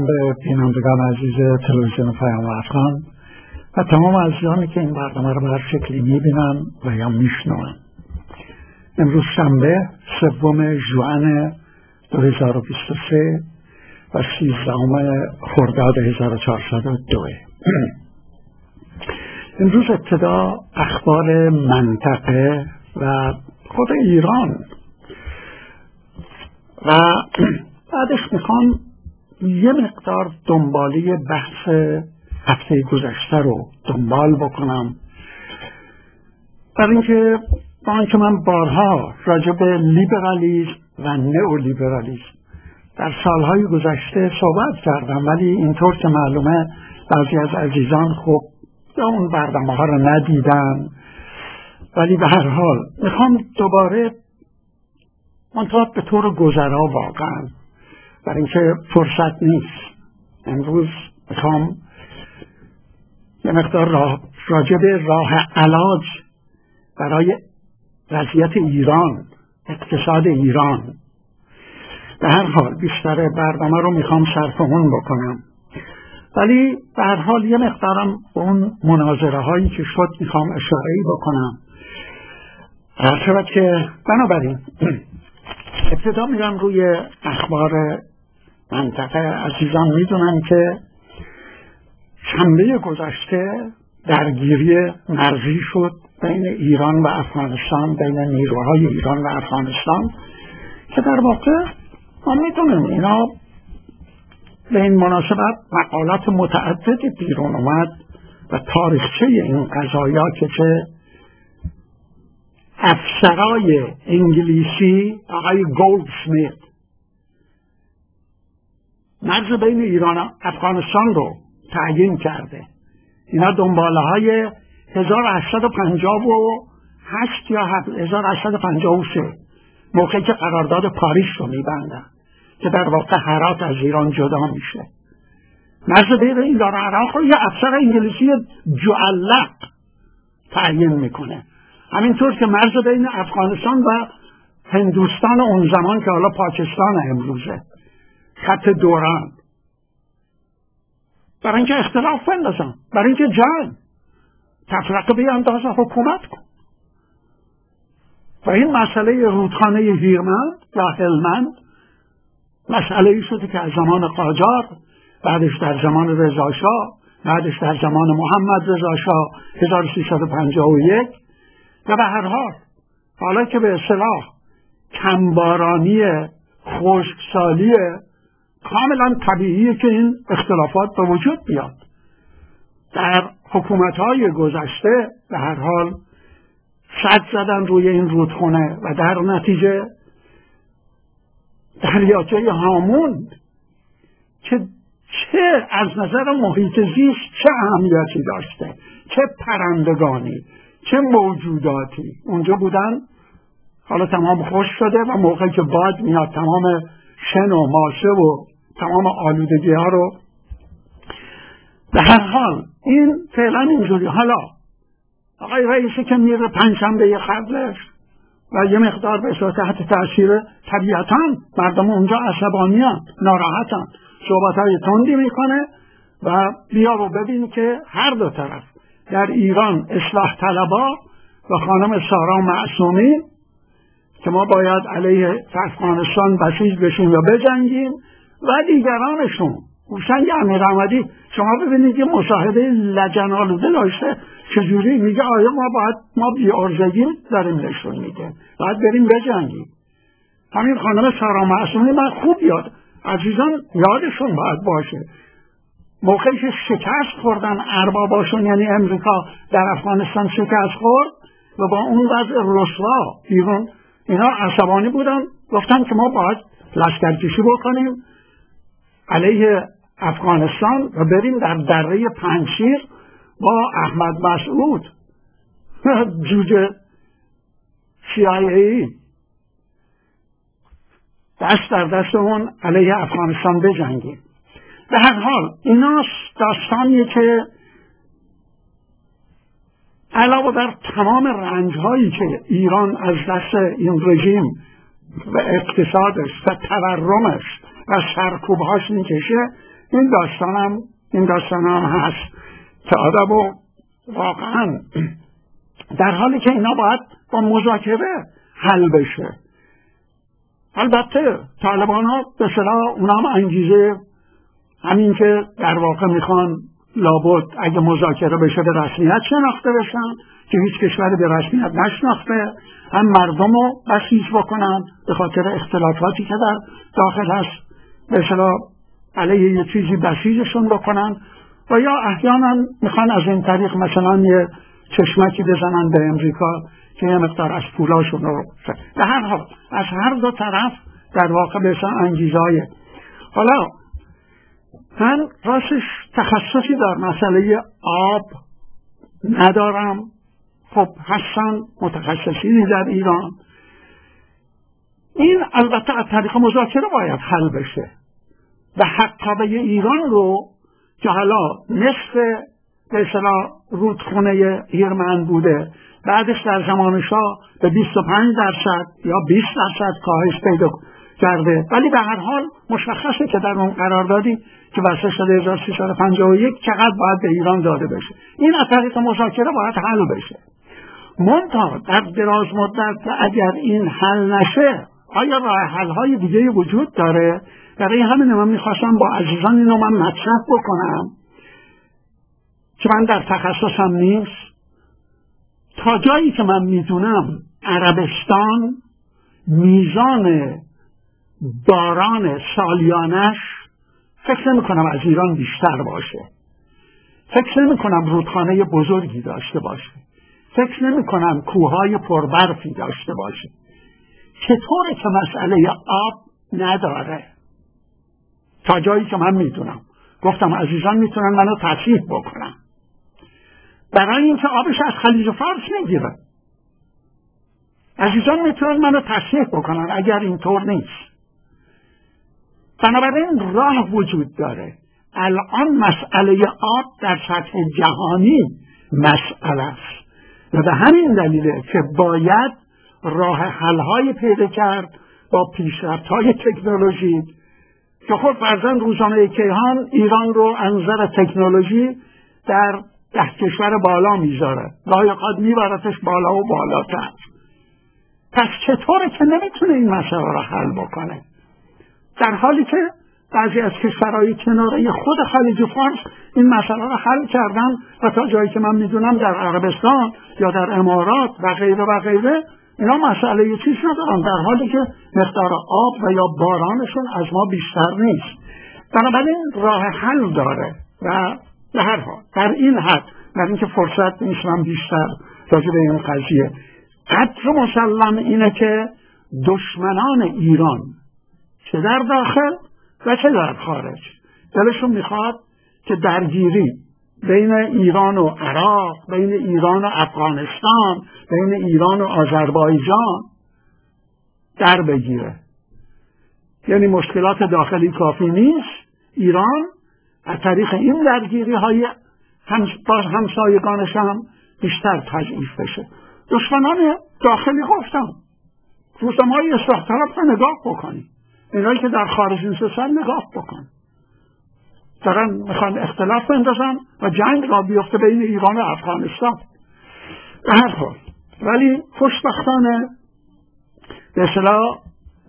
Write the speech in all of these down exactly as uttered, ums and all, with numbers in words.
به بینندگان عزیز تلویزیون پیام افغان و تمام عزیزانی که این برنامه رو به هر شکلی میبینن و یا میشنون. امروز شنبه سوم ژوئن دو هزار و بیست و سه و سیزدهم خرداد هزار و چهارصد و دو. امروز ابتدا اخبار منطقه و خود ایران و بعدش میخوام یه مقدار دنبالی بحث هفته گذشته رو دنبال بکنم، برای اینکه با اینکه من بارها راجع به لیبرالیسم و نئولیبرالیسم در سالهای گذشته صحبت کردم، ولی اینطور که معلومه بعضی از عزیزان خب یا اون برنامه ها رو ندیدن، ولی به هر حال میخوام دوباره منطقه به طور گذرا واقعا، برای اینکه فرصت نیست. امروز میخوام یه مقدار راه راجع به راه علاج برای وضعیت ایران، اقتصاد ایران، به هر حال بیشتر برنامه رو میخوام صرف اون بکنم، ولی به هر حال یه مقدارم اون مناظره هایی که شد میخوام اشاره‌ای بکنم. هر شود که بنابراین ابتدا میرم روی اخبار منطقه. عزیزان میدونن که شنبه گذشته درگیری مرزی شد بین ایران و افغانستان، بین نیروهای ایران و افغانستان، که در واقع ما میدونیم اینا به این مناسبت مقالات متعددی بیرون اومد و تاریخچه این قضایا که چه افسرای انگلیسی آقای گولدسمیت مرز بین ایران و افغانستان رو تعیین کرده. اینا دنباله های هزار و هشتصد و پنجاه و هشت یا هزار و هشتصد و پنجاه و سه موقعی که قرارداد پاریس رو میبندن که در واقع هرات از ایران جدا میشه. مرز بین ایران و عراق رو یه افسر انگلیسی جعلق تعیین میکنه، همینطور که مرز بین افغانستان و هندوستان اون زمان که حالا پاکستان امروزه، خط دوران، برای اینکه اختلاف بندازن، برای اینکه جنگ تفرقه بیاندازه حکومت کن. و این مسئله رودخانه هیرمند یا هلمند مسئله ای شده که از زمان قاجار، بعدش در زمان رضا شاه، بعدش در زمان محمد رضا شاه هزار و سیصد و پنجاه و یک، و به هر حال حالا که به اصطلاح کمبارانی خشکسالی کاملا طبیعیه که این اختلافات به وجود بیاد. در حکومت‌های گذشته به هر حال سد زدن روی این رودخانه و در نتیجه دریاچه هامون که چه از نظر محیط زیست چه اهمیتی داشته، چه پرندگانی، چه موجوداتی اونجا بودن، حالا تمام خشک شده و موقعی که باد میاد تمام شن و ماشه و تمام آلودگی ها رو. به هر حال این فعلا اینجوری. حالا آقای رئیسی که میره پنجشنبه قبلش و یه مقدار به صورت تحت تاثیر، طبیعتاً مردم اونجا عصبانیان، ناراحتن، صحبت‌های تندی میکنه و بیا رو ببین که هر دو طرف در ایران اصلاح طلبا و خانم سارا معصومی که ما باید علیه افغانستان بسیج بشیم و بجنگیم و دیگرانشون. گوشنگ امیر احمدی شما ببینید یه مصاحبه لجن‌آلوده داشته، چجوری میگه آیا ما باید ما بی‌عرضگی داریم نشون میده، باید بریم بجنگیم. همین خانم سارا معصومی من خوب یاد، عزیزان یادشون باید باشه، موقعی که شکست خوردن ارباباشون یعنی امریکا در افغانستان شکست خورد و با اون وضع رسوا ایران، اینا عصبانی بودن، گفتن که ما باید لشکرکشی بکنیم علیه افغانستان و بریم در دره پنجشیر با احمد مسعود جوجه سی آی ای دست در دستمون علیه افغانستان بجنگیم. به هر حال اینا داستانیه که علاوه بر تمام رنجهایی که ایران از دست این رژیم و اقتصادش و تورمش و سرکوبهاش میکشه، این داستانم این داستانم هست که آدم و واقعا در حالی که اینا باید با مذاکره حل بشه. البته طالبان ها به اصطلاح اونا هم انگیزه همین که در واقع میخوان لابد اگه مذاکره بشه به رسمیت شناخته بشن که هیچ کشوری به رسمیت نشناخته، هم مردم رو بسیج بکنن به خاطر اختلافاتی که در داخل هست به اصطلاح علیه یه چیزی بسیجشون بکنن، و یا احیانا میخوان از این طریق مثلا یه چشمکی بزنن به امریکا که یه مقدار از پولاشون رو به هر حال از هر دو طرف در واقع به اصطلاح انگیزهای. حالا من راستش تخصصی در مسئله آب ندارم، خب هستن متخصصینی در ایران. این البته از طریق مذاکره باید حل بشه و حقابه ایران رو که حالا نصف به اصطلاح رودخونه هیرمند بوده، بعدش در زمان شاه به بیست و پنج درصد یا بیست درصد کاهش پیدا کرده، ولی به هر حال مشخصه که در اون قراردادی که واسه سال هزار و سیصد و پنجاه و یک چقدر باید به ایران داده بشه. این از طریق مذاکره باید حل بشه. منتها در دراز مدت اگر این حل نشه آیا راه حل های دیگه وجود داره؟ برای همین من میخواستم با عزیزان اینو من مطرح بکنم که من در تخصصم نیست. تا جایی که من میدونم عربستان میزان باران سالیانش فکر نمی کنم از ایران بیشتر باشه، فکر نمی کنم رودخانه بزرگی داشته باشه، فکر نمی کنم کوههای پربرفی داشته باشه. چطوره که مسئله آب نداره؟ تا جایی که من میدونم، گفتم عزیزان میتونن منو تصحیح بکنن، برای اینکه آبش از خلیج فارس میگیره. عزیزان میتونن منو تصحیح بکنن اگر اینطور نیست. بنابراین راه وجود داره. الان مسئله آب در سطح جهانی مسئله است و به همین دلیله که باید راه حل‌های پیدا کرد با پیشرفت‌های تکنولوژی که خب فرضاً روزنامه کیهان ایران رو از نظر تکنولوژی در ده کشور بالا میذاره، گاهی اوقات میبرتش بالا و بالاتر. پس چطوره که نمیتونه این مسئله رو حل بکنه، در حالی که بعضی از کشورهای کناره خود خلیج فارس این مسئله رو حل کردن و تا جایی که من میدونم در عربستان یا در امارات و غیره و غیره اینا مسئله چیز ندارن، در حالی که مقدار آب و یا بارانشون از ما بیشتر نیست. بنابراین راه حل داره و به هر حال در این حد، در اینکه فرصت نیست من بیشتر راجع به این قضیه، قدر مسلم اینه که دشمنان ایران چه در داخل و چه در خارج دلشون میخواد که درگیری بین ایران و عراق، بین ایران و افغانستان، بین ایران و آذربایجان در بگیره. یعنی مشکلات داخلی کافی نیست، ایران از طریق این درگیری های هم با همسایگانش هم بیشتر تضعیف بشه. دشمنان داخلی گفتم روزنامه های اصلاح طلب رو نگاه بکنی، اینایی که در خارج نشستن نگاه بکن، دارن میخوان اختلاف بندازن و جنگ را بیفته بین ایران و افغانستان. به هر حال ولی خوشبختانه به اصطلاح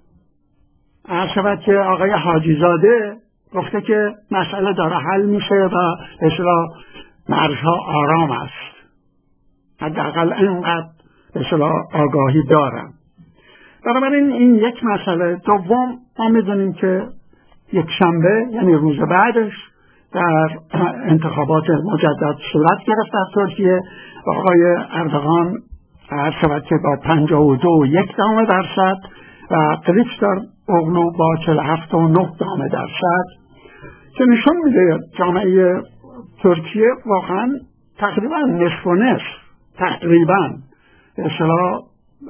عرض شود که آقای حاجی زاده گفته که مسئله داره حل میشه و به اصطلاح مرزها آرام است، حداقل اینقدر به اصطلاح آگاهی دارن. بنابراین این یک مسئله. دوم ما میدونیم که یک شنبه یعنی روز بعدش در انتخابات مجدد صورت گرفت در ترکیه و آقای اردوغان عرض شود که با پنجاه و دو و یک دهم درصد و کلیچداروغلو با چهل و هفت و نه دهم درصد که نشون میده جامعه ترکیه واقعا تقریبا نصف و نصف تقریبا اصلا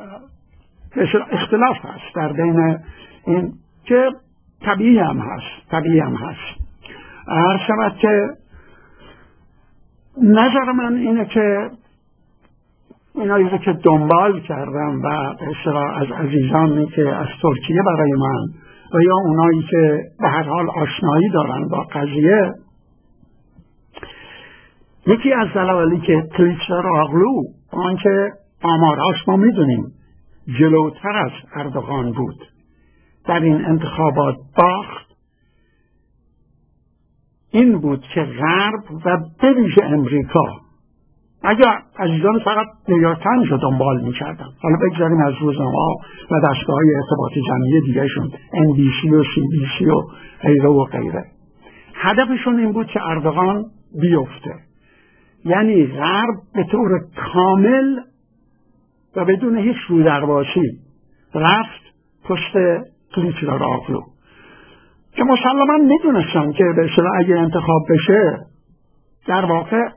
اختلاف هست در بین این که طبیعی هم هست طبیعی هم هست هر شود که نظر من اینه که اینایی که دنبال کردم و اصلا از عزیزانی که از ترکیه برای من و یا اونایی که به هر حال آشنایی دارن با قضیه، یکی از دلایلی که کلیچداروغلو آنکه آماراش ما میدونیم جلوتر از اردوغان بود در این انتخابات باخت، این بود که غرب و به ویژه امریکا، اگر عزیزان فقط نیویورک تایمز رو دنبال می‌کردن، حالا بگذاریم از روزنامه‌ها و دستگاه‌های ارتباط جمعی دیگه‌شون ان بی سی و سی بی سی و غیره و غیره، هدفشون این بود که اردوغان بیفته. یعنی غرب به طور کامل و بدون هیچ رودرباسی رفت پشت کلیچداروغلو که مسلماً میدونستن که به اصطلاح اگه انتخاب بشه در واقع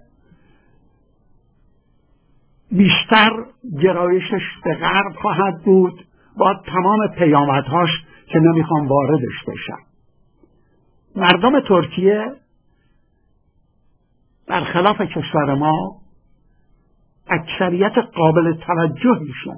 بیشتر گرایشش به غرب خواهد بود با تمام پیامدهاش که نمیخوام واردش بشم. مردم ترکیه برخلاف کشور ما اکثریت قابل توجهیشون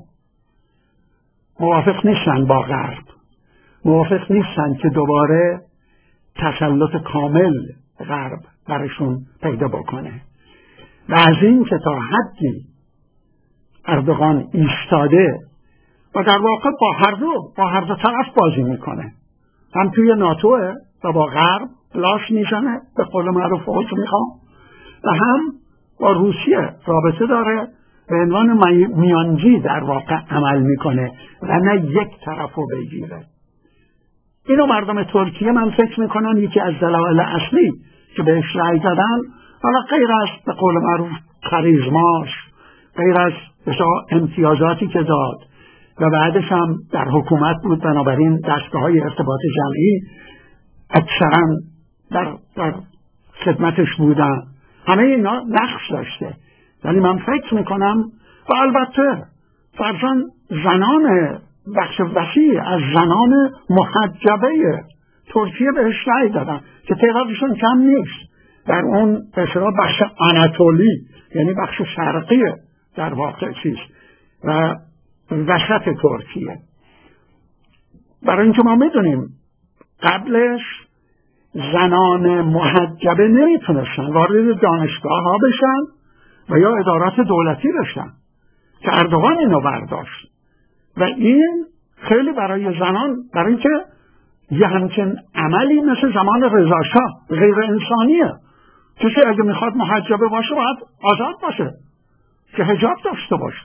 موافق نیستن با غرب، موافق نیستن که دوباره تسلط کامل غرب برشون پیدا بکنه و از این که تا حدی اردوغان ایستاده و در واقع با هر دو با هر دو طرف بازی میکنه، هم توی ناتوه و با غرب لاش میزنه به قول معروف اوج میخوام، و هم با روسیه رابطه داره به عنوان میانجی در واقع عمل میکنه و نه یک طرفو بگیره. اینو مردم ترکیه من فکر میکنم یکی از دلایل اصلی که بهش رأی دادن، حالا غیر از به قول معروف کاریزماش، غیر از امتیازاتی که داد و بعدش هم در حکومت بود، بنابراین دستگاه‌های ارتباط جمعی اکثرا در, در خدمتش بودن، همه اینا نقش داشته. ولی من فکر میکنم و البته فرزن زنان بخش وسیع از زنان محجبه ترکیه بهش رأی دادن که تعدادشون کم نیست در اون بسیار بخش آناتولی، یعنی بخش شرقی در واقع چیز و وسط ترکیه. برای اینکه ما میدونیم قبلش زنان محجبه نمیتونستن وارد دانشگاه ها بشن و یا ادارات دولتی بشن که اردوغان اینو برداشت و این خیلی برای زنان، برای اینکه یه همچین عملی مثل زمان رضا شاه غیر انسانیه. کسی اگه میخواد محجبه باشه باید آزاد باشه که حجاب داشته باشه.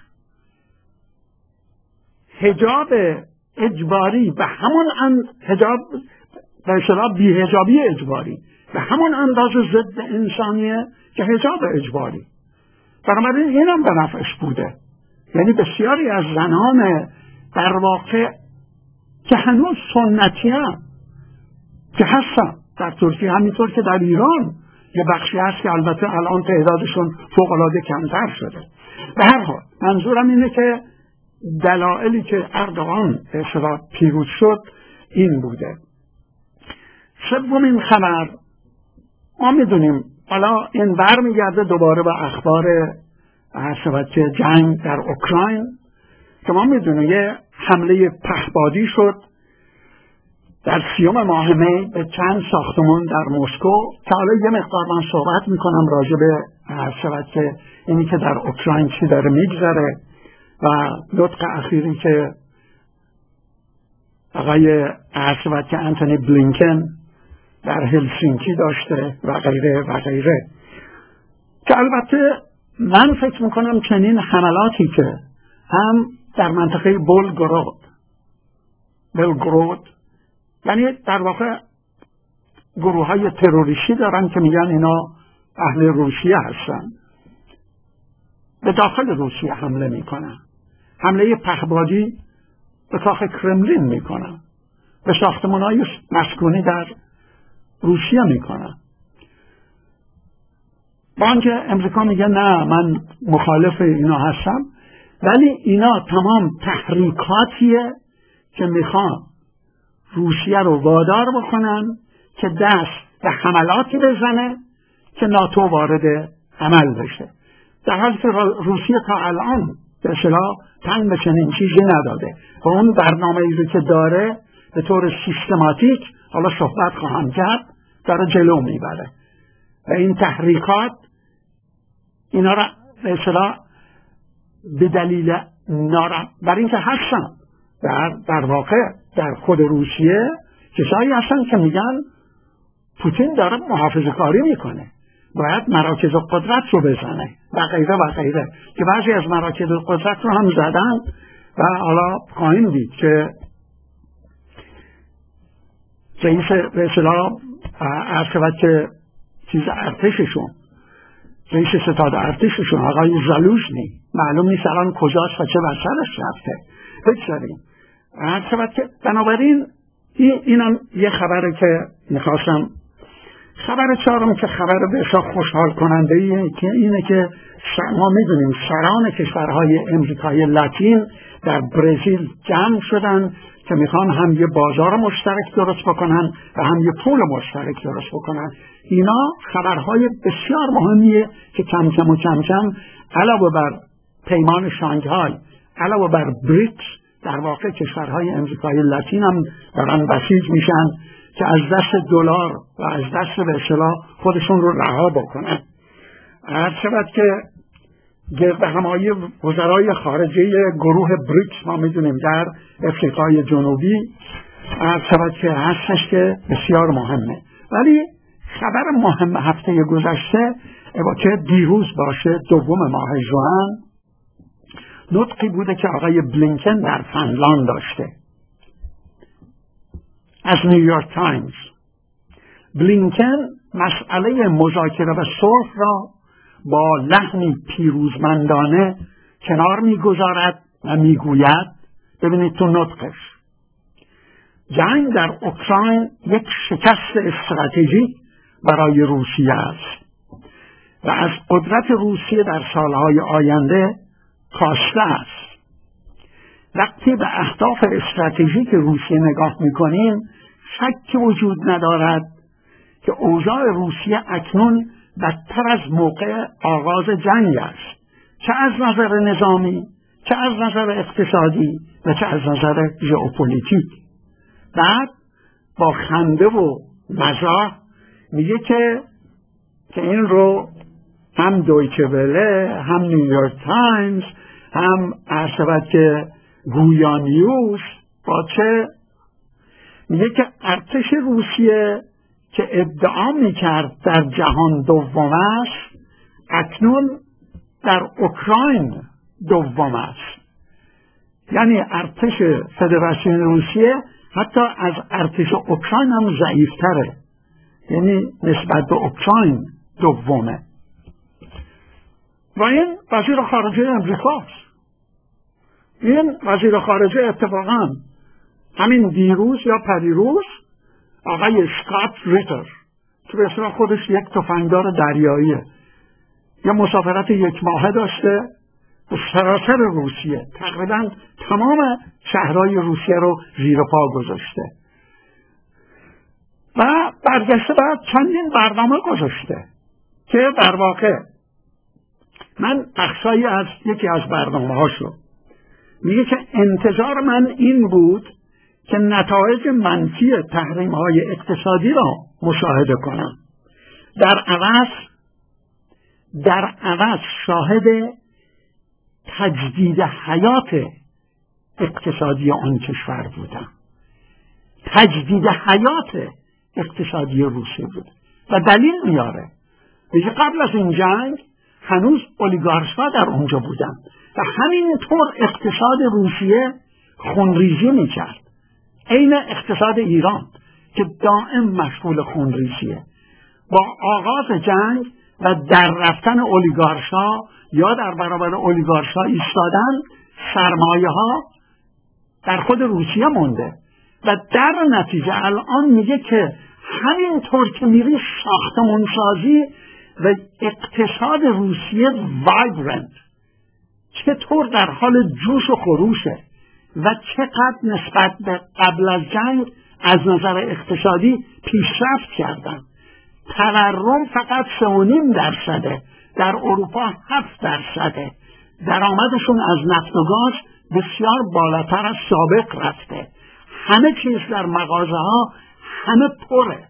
حجاب اجباری و همون اند حجاب به اصطلاح بی‌حجابی اجباری و همون اندازه ضد انسانیه که حجاب اجباری. بنابراین اینم به نفعش بوده. یعنی بسیاری از زنان در واقع که هنوز سنتی هم که هستن در ترکیه، همینطور که در ایران یه بخشی هست که البته الان تعدادشون فوق‌العاده کمتر شده. به هر حال منظورم اینه که دلایلی که اردوغان به اصطلاح پیروز شد این بوده. سومین خبر، ما میدونیم حالا این برمیگرده دوباره به اخبار که جنگ در اوکراین که ما میدونیم یه حمله پهپادی شد در سیوم ماه می به چند ساختمان در مسکو که حالا یه مقدار من صحبت میکنم راجع به که اینی که در اوکراین چی داره میگذره و نطق اخیری که آقای که انتونی بلینکن در هلسینکی داشته و غیره و غیره، که البته من فکر میکنم چنین حملاتی که هم در منطقه بلگراد بلگراد یعنی در واقع گروه های تروریستی دارن که میگن اینا اهل روسیه هستن، به داخل روسیه حمله میکنن، حمله پهپادی به کاخ کرملین میکنن، به ساختمان‌های مسکونی در روسیه میکنن. با آنکه امریکا میگه نه من مخالف اینا هستم، ولی اینا تمام تحریکاتیه که میخوان روسیه رو وادار بکنن که دست به حملاتی بزنه که ناتو وارد عمل بشه، در حالی که روسیه تا الان به اصطلاح تن به چنین چیزی نداده و اون برنامه‌ای رو که داره به طور سیستماتیک، حالا صحبت خواهم کرد، داره جلو میبره و این تحریکات اینا را به اصطلاح به دلیل نارا برای اینکه هستن در در واقع در خود روسیه کسایی هستن که میگن پوتین داره محافظه کاری میکنه، باید مراکز قدرت رو بزنه و غیره و غیره، که بعضی از مراکز قدرت رو هم زدن و حالا خواهیم دید که رئیس به اصطلاح عرض شود که چیز ارتششون، رئیس ستاد ارتششون آقای زالوژنی معلوم نیست الان کجاست و چه بر سرش رفته. بگذاریم عرض شود که بنابراین این اینم یه خبره که میخواستم. خبر چهارم که خبر بسیار خوشحال کننده ایه که اینه که ما میدونیم سران کشورهای امریکای لاتین در برزیل جمع شدن که میخوان هم یه بازار مشترک درست بکنن و هم یه پول مشترک درست بکنن. اینا خبرهای بسیار مهمیه که کم کم و کم کم علاوه بر پیمان شانگهای، علاوه بر بریکس، در واقع کشورهای امریکای لاتین هم دارن بسیج میشن که از دست دلار و از دست به اصطلاح خودشون رو رها بکنن. عرض شود که گرد همایی وزرای خارجه گروه بریکس ما میدونیم در افریقای جنوبی عرض شود که هستش که بسیار مهمه. ولی خبر مهم هفته گذشته که دیروز باشه دوم ماه ژوئن نطقی بوده که آقای بلینکن در فنلاند داشته از نیویورک تایمز. بلینکن مسئله مذاکره و صلح را با لحنی پیروزمندانه کنار میگذارد و میگوید، ببینید تو نطقش، جنگ در اوکراین یک شکست استراتژیک برای روسیه است و از قدرت روسیه در سالهای آینده کاسته است. وقتی به اهداف استراتژیک روسیه نگاه میکنیم شک وجود ندارد که اوضاع روسیه اکنون بدتر از موقع آغاز جنگ است، چه از نظر نظامی، چه از نظر اقتصادی و چه از نظر ژئوپلیتیک. بعد با خنده و مزاح میگه که که این رو هم دویچه وله، هم نیویورک تایمز، هم عرض شود که گویا نیوز با چه میگه که ارتش روسیه که ادعا میکرد در جهان دوم است اکنون در اوکراین دوم است. یعنی ارتش فدراسیون روسیه حتی از ارتش اوکراین هم ضعیفتره، یعنی نسبت به اوکراین دومه. و این وزیر خارجه امریکاست. این وزیر خارجه اتفاقا همین دیروز یا پریروز آقای اسکات ریتر که به اصطلاح خودش یک تفنگدار دریاییه، یه مسافرت یک ماهه داشته به سراسر روسیه، تقریبا تمام شهرهای روسیه رو زیر پا گذاشته و برگشته بعد چندین برنامه گذاشته که در واقع من بخشایی از یکی از برنامه هاشو میگه که انتظار من این بود که نتایج منفی تحریم های اقتصادی را مشاهده کنم، در عوض در عوض شاهد تجدید حیات اقتصادی آن کشور بودم، تجدید حیات اقتصادی روسیه بود و دلیل میاره. میگه قبل از این جنگ هنوز اولیگارش‌ها در اونجا بودن و همینطور اقتصاد روسیه خونریزی میکرد، عین اقتصاد ایران که دائم مشغول خونریزیه. با آغاز جنگ و در رفتن اولیگارش‌ها یا در برابر اولیگارش‌ها ایستادن، سرمایه ها در خود روسیه مونده و در نتیجه الان میگه که همینطور که میری ساختمون سازی و اقتصاد روسیه وایبرنت چطور در حال جوش و خروشه و چقدر نسبت به قبل از جنگ از نظر اقتصادی پیشرفت کردن. تورم فقط سه و نیم درصده، در اروپا هفت درصده. درآمدشون از نفت و گاز بسیار بالاتر از سابق رفته. همه چیز در مغازه ها همه پره.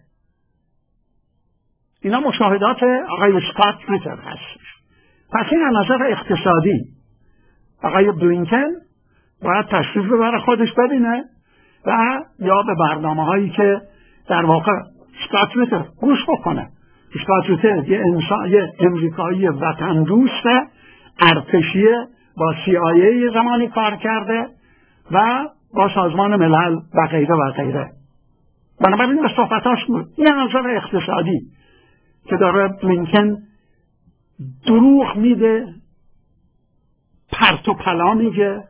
اینا مشاهدات آقای اسکات ریتر هست. پس این از نظر اقتصادی آقای بلینکن باید تشریف ببره خودش ببینه و یا به برنامه هایی که در واقع اسکات ریتر گوش بکنه. اسکات ریتر یه انسان، یه امریکایی وطن دوست ارتشیه، با سی آی ای زمانی کار کرده و با سازمان ملل و غیره و غیره. بنابراین به صحبتاش بود. این نظر اقتصادی که داره بلینکن دروغ میده، پرت و پلا میگه.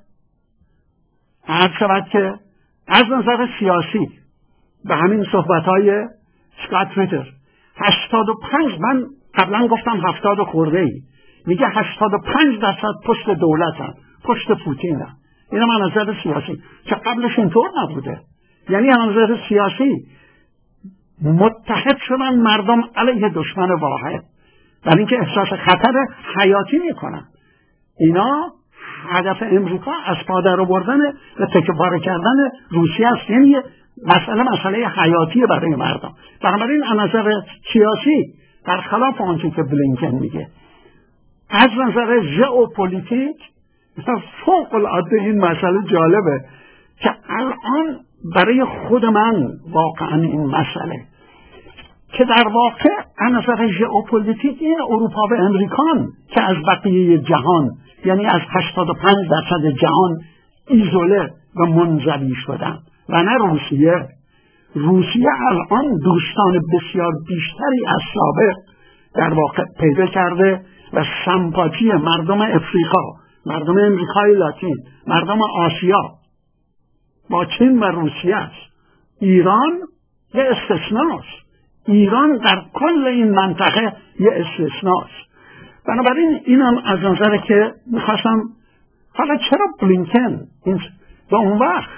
عرض شود که از نظر سیاسی به همین صحبتهای اسکات ریتر هشتاد و پنج، من قبلا گفتم هفتاد و خورده ای، میگه هشتاد و پنج درصد پشت دولتن، پشت پوتینن. این هم از نظر سیاسی، که قبلش اینطور نبوده. یعنی از نظر سیاسی متحد شدن مردم علیه دشمن واحد، ولی اینکه احساس خطر حیاتی میکنن. اینا هدف امریکا از پا در آوردن و تکه‌پاره کردن روسیه است. یعنی مسئله مسئله حیاتی برای مردم. بنابراین از نظر سیاسی برخلاف آنچه که بلینکن میگه، از نظر ژئوپلیتیک فوق العاده این مسئله جالبه که الان برای خود من واقعا این مسئله که در واقع از نظر ژئوپلیتیک این اروپا و امریکان که از بقیه جهان، یعنی از هشتاد و پنج درصد جهان ایزوله و منزوی شدن و نه روسیه. روسیه الان دوستان بسیار بیشتری از سابق در واقع پیدا کرده و سمپاتی مردم افریقا، مردم امریکای لاتین، مردم آسیا با چین و روسیه است. ایران یه استثناست. ایران در کل این منطقه یه استثناست. بنابراین اینم از نظر که میخواستم، حالا چرا بلینکن این به اون وقت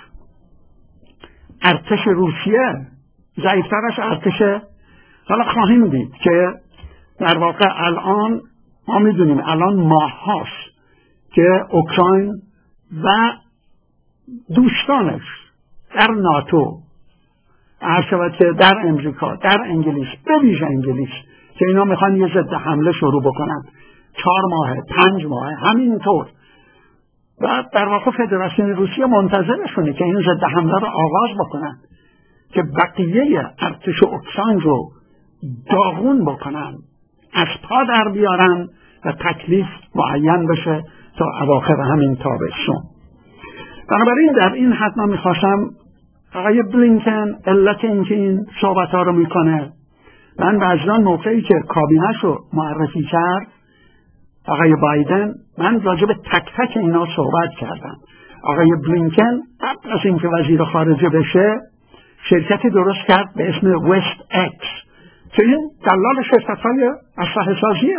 ارتش روسیه ضعیفتر از ارتش، حالا خواهیم دید که در واقع الان ما میدونیم الان ماه هاست که اوکراین و دوستانش در ناتو، عرض شود که در امریکا، در انگلیس، به ویژه انگلیس، که اینا میخوان یه ضد حمله شروع بکنن، چهار ماه پنج ماه همینطور، و در واقع فدراسیون روسیه منتظرشونه که این ضد حمله رو آغاز بکنن که بقیه ارتش اوکراین رو داغون بکنن، از پا در بیارن و تکلیف معین بشه تا اواخر همین تابستون. بنابراین در این حد من میخواستم آقای بلینکن علت اینکه این صحبت ها رو میکنه، من بعضان موقعی که کابینه رو معرفی کرد آقای بایدن، من راجع به تک تک اینا صحبت کردم. آقای بلینکن قبل از اینکه وزیر خارجه بشه شرکتی درست کرد به اسم وست اکس که این دلال شرکت های اسلحه سازیه.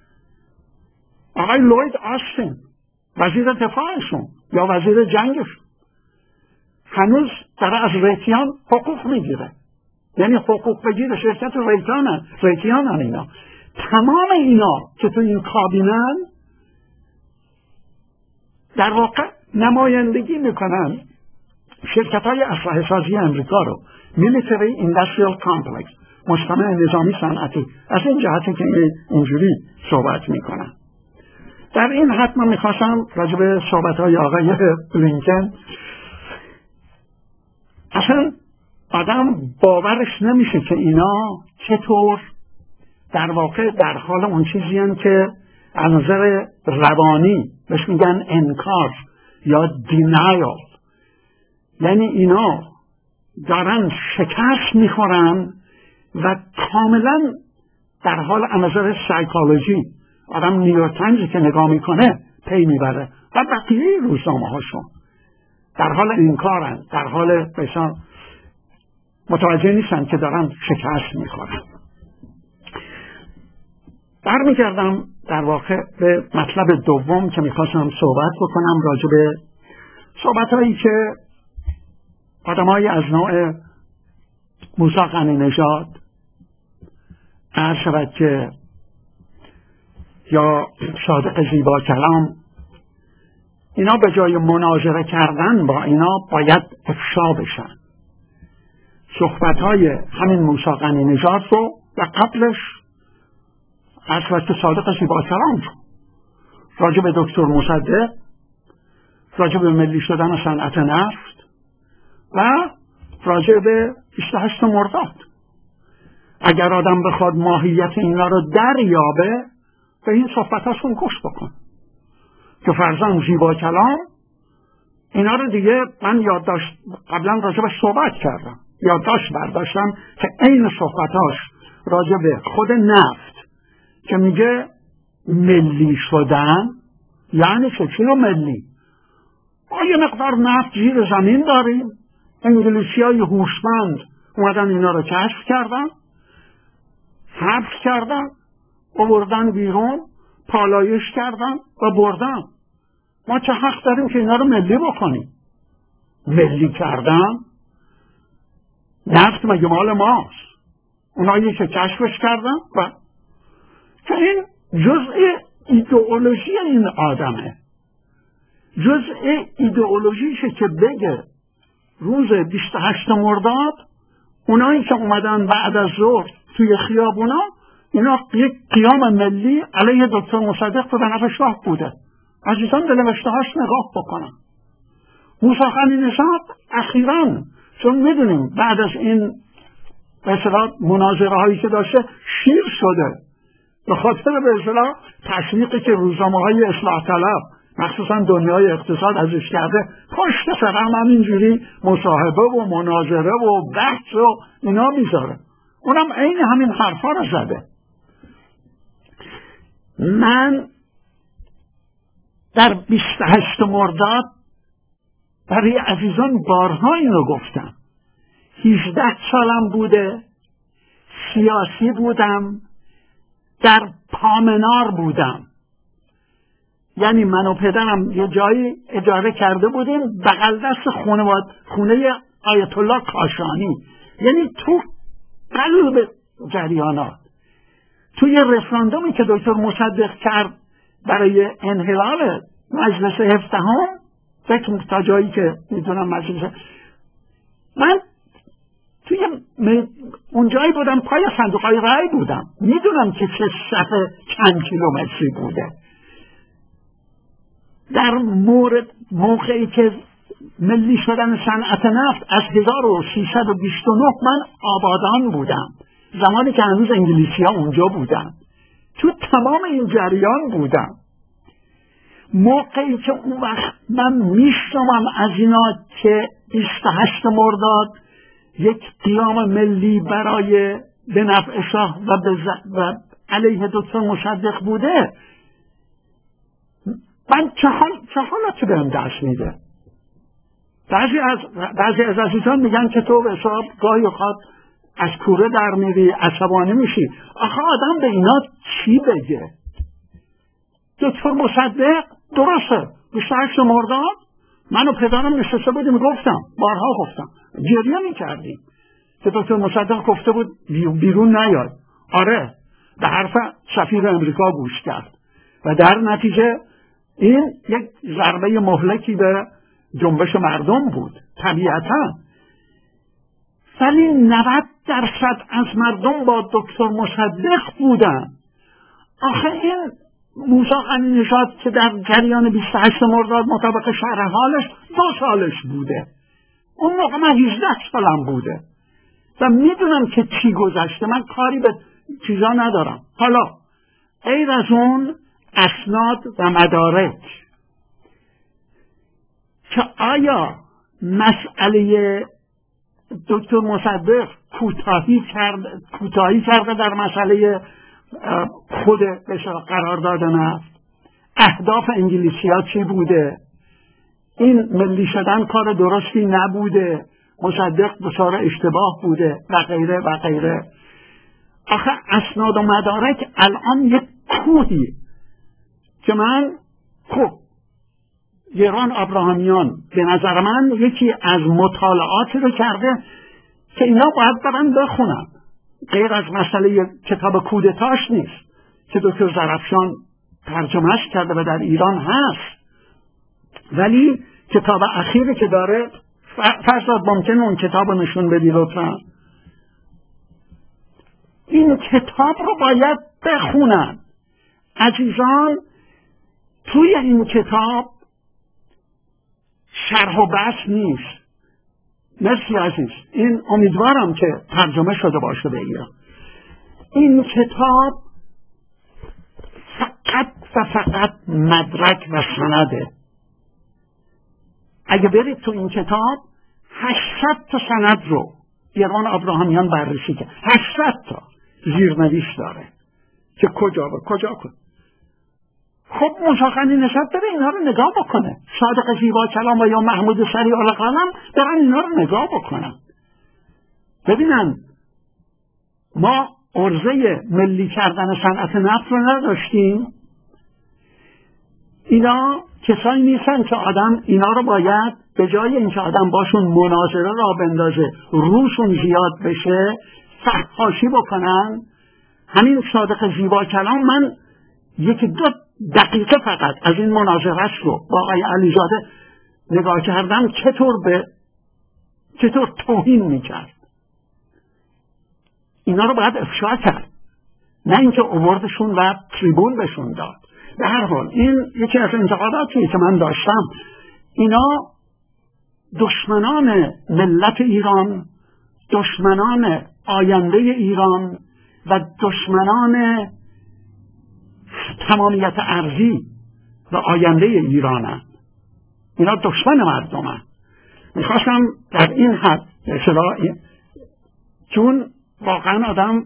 آقای لوید آستین وزیر دفاعشون یا وزیر جنگشون هنوز داره از ریتیان حقوق میگیره، یعنی حقوق بگیره شرکت ریتیان ریتیان هم اینا. تمام اینا که تو این کابینن در واقع نمایندگی میکنن شرکت های اسلحه سازی امریکا رو، میلیتری ایندستریال کامپلکس، مجتمع نظامی صنعتی. از این جهتی که اینجوری صحبت میکنن. در این حد من میخواستم راجع به صحبت های آقای بلینکن، اصلا آدم باورش نمیشه که اینا چطور در واقع در حال اون چیزی هستند که از نظر روانی بهش میگن انکار یا دینایل، یعنی اینا دارن شکست میخورن و کاملا در حال از نظر سایکولوژی آدم نیویورک تایمز که نگاه میکنه پی میبره و بقیه روزنامه هاشون در حال انکارن، در حال بسیار متوجه نیستن که دارن شکست میخورن. برمیگردم در واقع به مطلب دوم که میخواستم صحبت بکنم، راجع به صحبت هایی که آدمایی از نوع موسی قنی نژاد، عرض شود که یا صادق زیبا کلام، اینا به جای مناظره کردن با اینا باید افشا بشن. صحبت‌های همین موسی غنی نژاد رو و قبلش از وقت صادق زیبا کلام راجع به دکتر مصدق، راجع به ملی شدن صنعت نفت و راجع به بیست و هشت مرداد. اگر آدم بخواد ماهیت اینا رو دریابه به این صحبتاشون گوش بکن که فرزن زیبا کلام اینا رو دیگه من یادداشت قبلا راجبش صحبت کردم، یادداشت برداشتم که این صحبتاش راجع به خود نفت که میگه ملی شدن یعنی چه؟ چی رو ملی؟ ما یه مقدار نفت زیر زمین داریم، انگلیسی های هوشمند اومدن اینا رو کشف کردن، حفظ کردن، آوردن بیرون، پالایش کردن و بردن. ما چه حق داریم که اینا رو ملی بکنیم؟ ملی کردن نفت مگه مال ماست؟ اونایی که کشفش کردن و که این جزء ایدئولوژی این آدمه، جزء ایدئولوژیشه که بگه روز بیست و هشت مرداد اونایی که اومدن بعد از ظهر توی خیابونا اینا یک قیام ملی علیه دکتر مصدق به نفع شاه بوده. عزیزان به نوشته هاش نگاه بکنن. موسی غنی نژاد اخیراً چون میدونیم بعد از این به اصطلاح مناظره هایی که داشته شیر شده به خاطر به اصطلاح تشویقی که روزنامه های اصلاح طلب مخصوصا دنیای اقتصاد ازش کرده، پشت سر هم همینجوری مصاحبه و مناظره و بحث و اینا میذاره. اونم عین همین حرفا رو زده. من در بیست و هشت مرداد برای عزیزان بارها اینو گفتم. هجده سالم بوده، سیاسی بودم، در پامنار بودم. یعنی من و پدرم یه جایی اجاره کرده بودیم بغل دست خونه خونه آیت الله کاشانی، یعنی تو قلب جریانات. توی رفراندومی که دکتر مصدق کرد برای انحلال مجلس هفدهم، فکر تا جایی که میدونم مجلس، من توی اون جایی بودم پای صندوقهای رای بودم، میدونم که چه صفحه چند کیلومتری بوده. در مورد موقعی که ملی شدن صنعت نفت از هزار و سیصد و بیست و نه من آبادان بودم، زمانی که هنوز انگلیسی ها اونجا بودن، تو تمام این جریان بودم. موقعی که اون وقت من میشنوم از اینا که بیست و هشت مرداد یک قیام ملی برای به نفع شاه و, و علیه دکتر مصدق بوده، من چه حال چه حالتی بهم دست میده. بعضی از بعضی از عزیزان میگن که تو به حساب گاهی اوقات از کوره در میری، عصبانی میشی. آخه آدم به اینا چی بگه؟ دکتر مصدق درسته بیست و هشت مرداد من و پدرم نشسته بودیم، گفتم بارها گفتم، گریه میکردیم که دکتر مصدق گفته بود بیرون نیاد. آره، به حرف سفیر امریکا گوش کرد و در نتیجه این یک ضربه مهلکی به جنبش مردم بود طبیعتا. ولی نود درصد از مردم با دکتر مصدق بودن. آخه این موسی غنی نژاد که در جریان بیست و هشت مرداد مطابق شرح حالش دو سالش بوده، اون موقع من هجده سالم بوده و میدونم که چی گذشته. من کاری به چیزا ندارم. حالا غیر از اون اسناد و مدارک که آیا مسئله دکتر مصدق کوتاهی کرده کوتاهی کرده در مسئله خود قرارداد نفت، اهداف انگلیسی ها چی بوده، این ملی شدن کار درستی نبوده، مصدق بسیار اشتباه بوده و غیره و غیره. آخه اسناد و مدارک الان یک کوهی که من خب گران ابراهامیان به نظر من یکی از مطالعاتی رو کرده که اینا باید برن بخونن، غیر از مسئله کتاب کودتاش نیست که دکتر زرافشان ترجمهش کرده و در ایران هست، ولی کتاب اخیری که داره فرزاد ممکنه اون کتاب رو نشون بدی لطفا؟ این کتاب رو باید بخونن عزیزان. توی این کتاب شرح و بحث نیست. مرسی عزیز. این امیدوارم که ترجمه شده باشه به ایران. این کتاب فقط و فقط مدرک و سنده. اگه برید تو این کتاب هشتصد تا سند رو ایران ابراهامیان بررسی کرد. هشتصد تا زیرنویس داره که کجا و کجا کن. خب مشاخنی نشد بره اینا رو نگاه بکنه. صادق زیبا کلام و یا محمود سریع القلم برن اینا رو نگاه بکنن. ببینن ما عرضه ملی کردن صنعت نفت رو نداشتیم. اینا کسایی نیستن که آدم اینا رو باید به جای اینکه آدم باشون مناظره را بندازه روشون زیاد بشه فحاشی بکنن. همین صادق زیبا کلام من یکی دو دقیقه فقط از این مناظرش رو با آقای علیزاده نگاه کردم چطور به چطور توهین میکرد. اینا رو باید افشا کرد، نه اینکه اووردشون و تریبون بهشون داد. به هر حال این یکی از انتقاداتی که من داشتم. اینا دشمنان ملت ایران، دشمنان آینده ایران و دشمنان تمامیت ارضی و آینده ایرانند. اینا دشمن مردمند. میخواستم در این حد اصلا چون واقعا آدم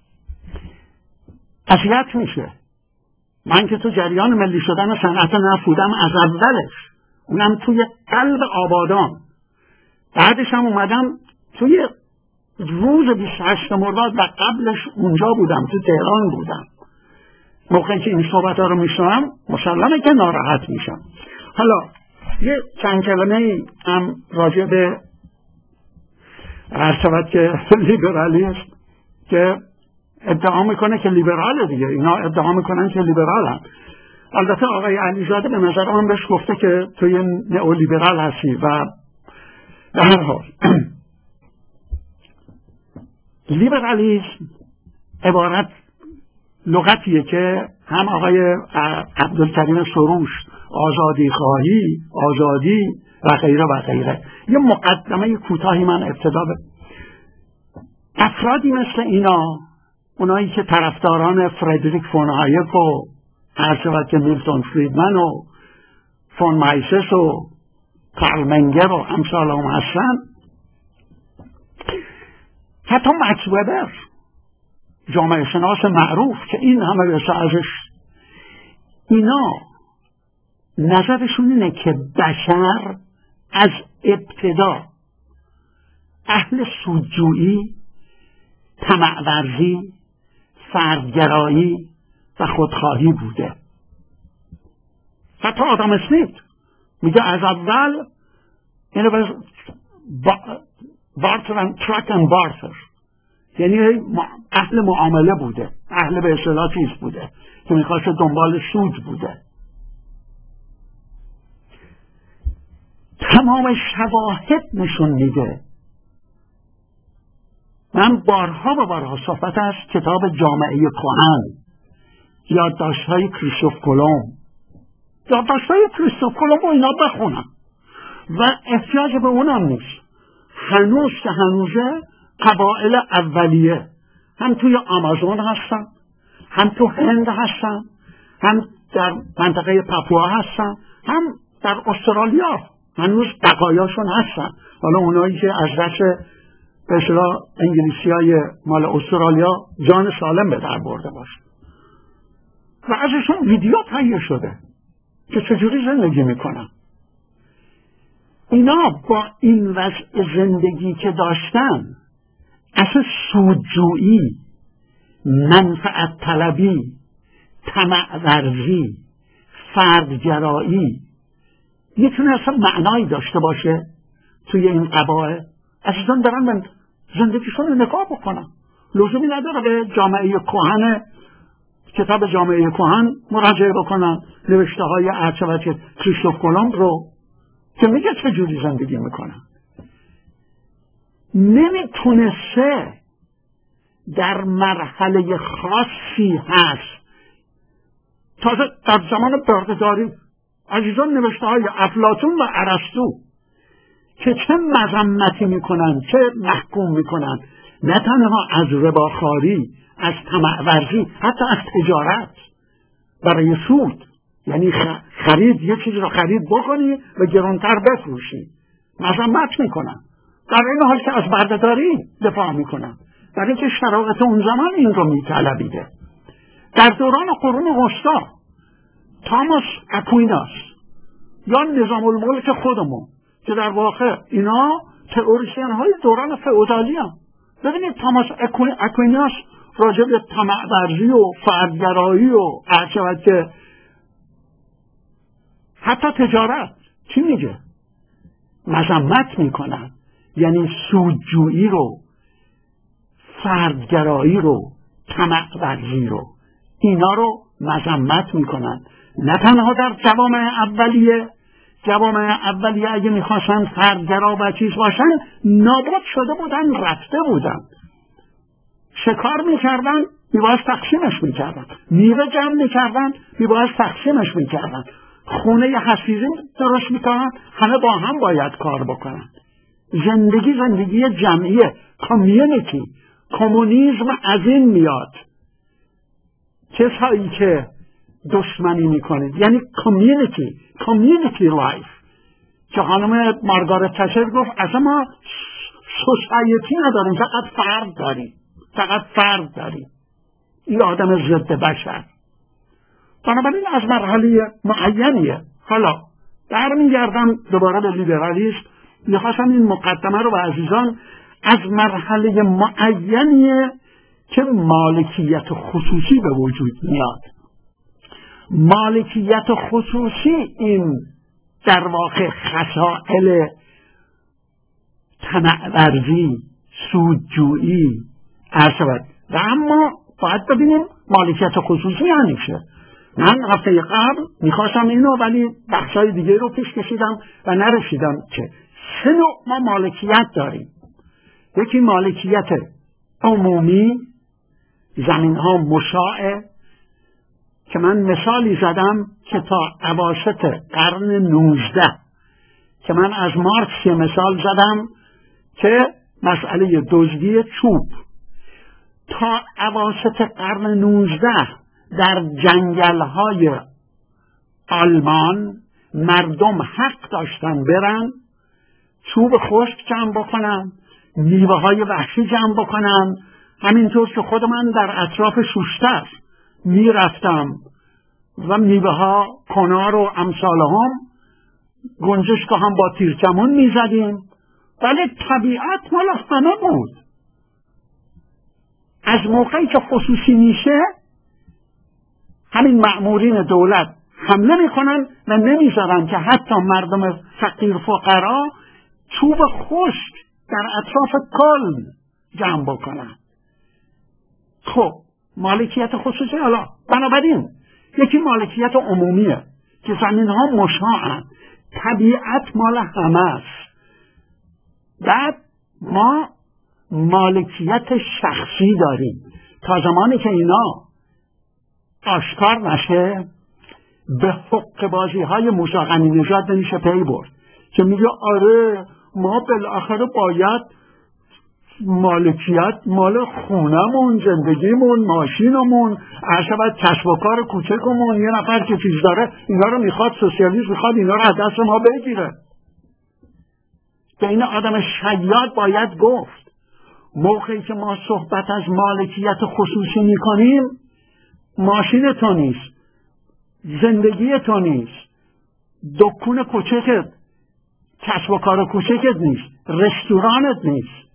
اذیت میشه. من که تو جریان ملی شدن صنعت نفت بودم از اولش، اونم توی قلب آبادان. بعدش هم اومدم توی روز بیست و هشت مرداد و قبلش اونجا بودم، تو تهران بودم. موقعی که این صحبت ها رو میشنم مسلمه که ناراحت میشم. حالا یه چند کلمه هم راجع به هر شود که لیبرالیست که ادعا میکنه که لیبراله دیگه. اینا ادعا میکنن که لیبرالن. البته آقای علیزاده به نظر من بهش گفته که توی نئو لیبرال هستی و به هر حال لیبرالیسم عبارت لغتیه که هم آقای عبدالکریم سروش آزادی خواهی، آزادی و غیره و غیره. یه مقدمه کوتاهی من ابتدا به افرادی مثل اینا، اونایی که طرفداران فردریک فون هایک و هر شود که میلتون فریدمن و فون مایسس و کارل منگر و امثال هم هستن، حتی مکس وبر جامعه شناس معروف که این همه رسه ازش، اینا نظرشون اینه که بشر از ابتدا اهل سودجویی، طمع‌ورزی، فردگرایی و خودخواهی بوده. حتی آدم اسمیت میگه از اول اینو باز بارتر ترک اند بارتر، یعنی اهل معامله بوده، اهل به اصطلاح چیز بوده که میخواست دنبال سود بوده. تمام شواهد نشون میده. من بارها و بارها صحبت از کتاب جامعه کهن، یادداشت‌های کریستوف کلمب، یادداشت‌های کریستوف کلمب رو اینا بخونن و احتیاج به اونم نیست. هنوز که هنوزه قبایل اولیه هم توی آمازون هستن، هم تو هند هستن، هم در منطقه پاپوا هستن، هم در استرالیا هنوز بقایاشون هستن. حالا اونایی که از دست به اصطلاح انگلیسی های مال استرالیا جان سالم به در برده باشه و ازشون ویدیو تهیه شده که چجوری زندگی میکنن. اینا با این وضع زندگی که داشتن، اصلا سودجویی، منفعت طلبی، طمع ورزی، فردگرایی میتونه اصلا معنایی داشته باشه توی این قبایل. اصلا دارن من زندگیشون رو نگاه بکنن. لزومی نداره به جامعه کهن، کتاب جامعه کهن مراجعه بکنن، نوشته های ارچوت کریستوف کلمب رو که میگه چه جوری زندگی میکنن. نمیتونسته در مرحله خاصی هست. تازه در زمان باغداری عزیزان نوشته های افلاطون و ارسطو که چه مذمتی میکنن، چه محکوم میکنن، نه تنها از رباخواری، از طمع ورزی، حتی از تجارت برای سود، یعنی خرید یه چیزی رو خرید بکنی و گرانتر بفروشی، مذمت میکنن. در این حال که از بردهداری دفاع میکنن، برای که شرایط اون زمان این رو میطلبیده. در دوران قرون وسطا تاماس اکویناس یا نظام الملک خودمون که در واقع اینا تئوریسین های دوران فئودالی هم. ببینید تاماس اکویناس راجع به طمع ورزی و فردگرایی و عرشبت که حتی تجارت چی میگه؟ مذمت میکنن، یعنی سودجویی رو، فردگرایی رو، طمع ورزی رو، اینا رو مذمت میکنن. نه تنها در جوامع اولیه، جوامع اولیه اگه میخواستن فردگرا و چیز باشن نابود شده بودن، رفته بودن، شکار میکردن میباید تقسیمش میکردن، میوه جمع میکردن میباید تقسیمش میکردن، خونه حسیزی درست میکنن، همه با هم باید کار بکنن. زندگی زندگی جمعیه، کامیونیتی. کمونیسم از این میاد، کسایی که دشمنی میکنید، یعنی کامیونیتی، کامیونیتی لایف، که خانم مارگارت تچر گفت اصلا ما سوسایتی نداریم، فقط فرد داریم، فقط فرد داریم. این آدم ضد بشر. بنابراین از مرحله معینیه. حالا برمیگردم دوباره به لیبرالیسم. میخواستم این مقدمه رو به عزیزان از مرحله معینیه که مالکیت خصوصی به وجود میاد. مالکیت خصوصی این در واقع خصائل طمع ورزی، سودجویی عرشبت. و اما باید ببینیم مالکیت خصوصی یعنی چه. من هفته قبل میخواستم اینو ولی بخشای دیگه رو پیش کشیدم و نرسیدم که سه نوع ما مالکیت داریم. یکی مالکیت عمومی، زمین ها مشاع، که من مثالی زدم که تا اواسط قرن نوزده که من از مارکس یه مثال زدم که مسئله دزدی چوب، تا اواسط قرن نوزده در جنگل های آلمان مردم حق داشتن برن چوب خشک جمع بکنن، میوه های وحشی جمع بکنن. همینطور که خود من در اطراف شوشتر میرفتم و میوه ها، کنار و امثال هم، گنجشک هم با تیرکمون میزدیم، ولی طبیعت مال همه بود. از موقعی که خصوصی میشه همین مأمورین دولت حمله میکنن و نمیذارن که حتی مردم فقیر فقرا چوب خشک در اطراف کلم جمع بکنن. خب مالکیت خصوصی. حالا بنابراین یکی مالکیت عمومیه که زمین ها مشاعن، طبیعت مال همه است. بعد ما مالکیت شخصی داریم. تا زمانی که اینا آشکار نشه به حق بازی های موسی غنی نژاد نمیشه پی برد که میگه آره ما بالاخره باید مالکیت مال خونمون، زندگیمون، ماشینمون، عرشبت کسب و کار کوچکمون، یه نفر که چیز داره اینا رو میخواد، سوسیالیسم میخواد اینا رو از دست ما بگیره. به این آدم شیاد باید گفت موقعی که ما صحبت از مالکیت خصوصی میکنیم، ماشین تو نیست، زندگی تو نیست، دکون کوچکت، کسب و کار کوچکت نیست، رستورانت نیست،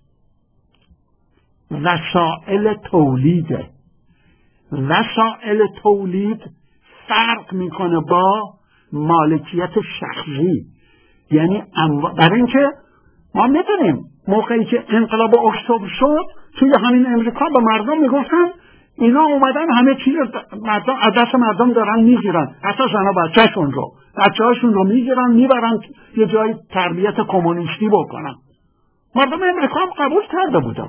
وسائل تولیده. وسائل تولید فرق میکنه با مالکیت شخصی. یعنی انو... برای اینکه ما میدونیم موقعی که انقلاب اکتبر شد توی همین امریکا به مردم میگفتن اینا اومدن همه چیز مردم از دست مردم دارن میگیرن، حتی زن و بچه‌شون رو بچه‌هاشون رو میگیرن میبرن یه جای تربیت کمونیستی بکنن. مردم امریکا هم قبول کرده بودن.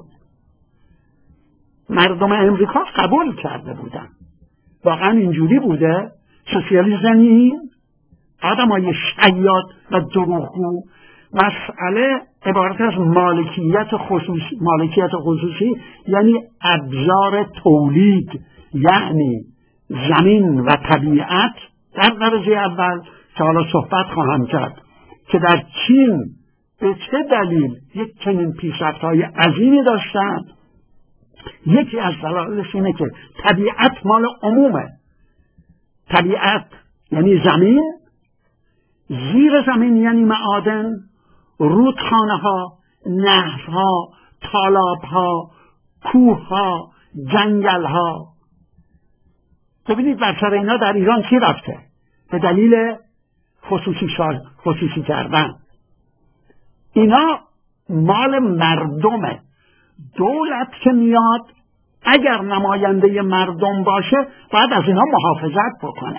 مردم امریکا قبول کرده بودن. واقعا اینجوری بوده. سوسیالیسم این آدمای شیاد و دروغگو. مسئله عبارت از مالکیت خصوصی. مالکیت خصوصی یعنی ابزار تولید، یعنی زمین و طبیعت در درجه اول که حالا صحبت خواهم کرد که در چین به چه دلیل یک چنین پیشرفت‌های عظیمی داشتند. یکی از دلایلش اینه که طبیعت مال عمومه. طبیعت یعنی زمین، زیر زمین یعنی معادن، رودخانه ها، نهر ها، تالاب ها، کوه ها، جنگل ها. ببینید بر سر اینا در ایران چی رفته؟ به دلیل خصوصی شار خصوصی کردن. اینا مال مردمه. دولت که میاد اگر نماینده مردم باشه باید از اینا محافظت بکنه.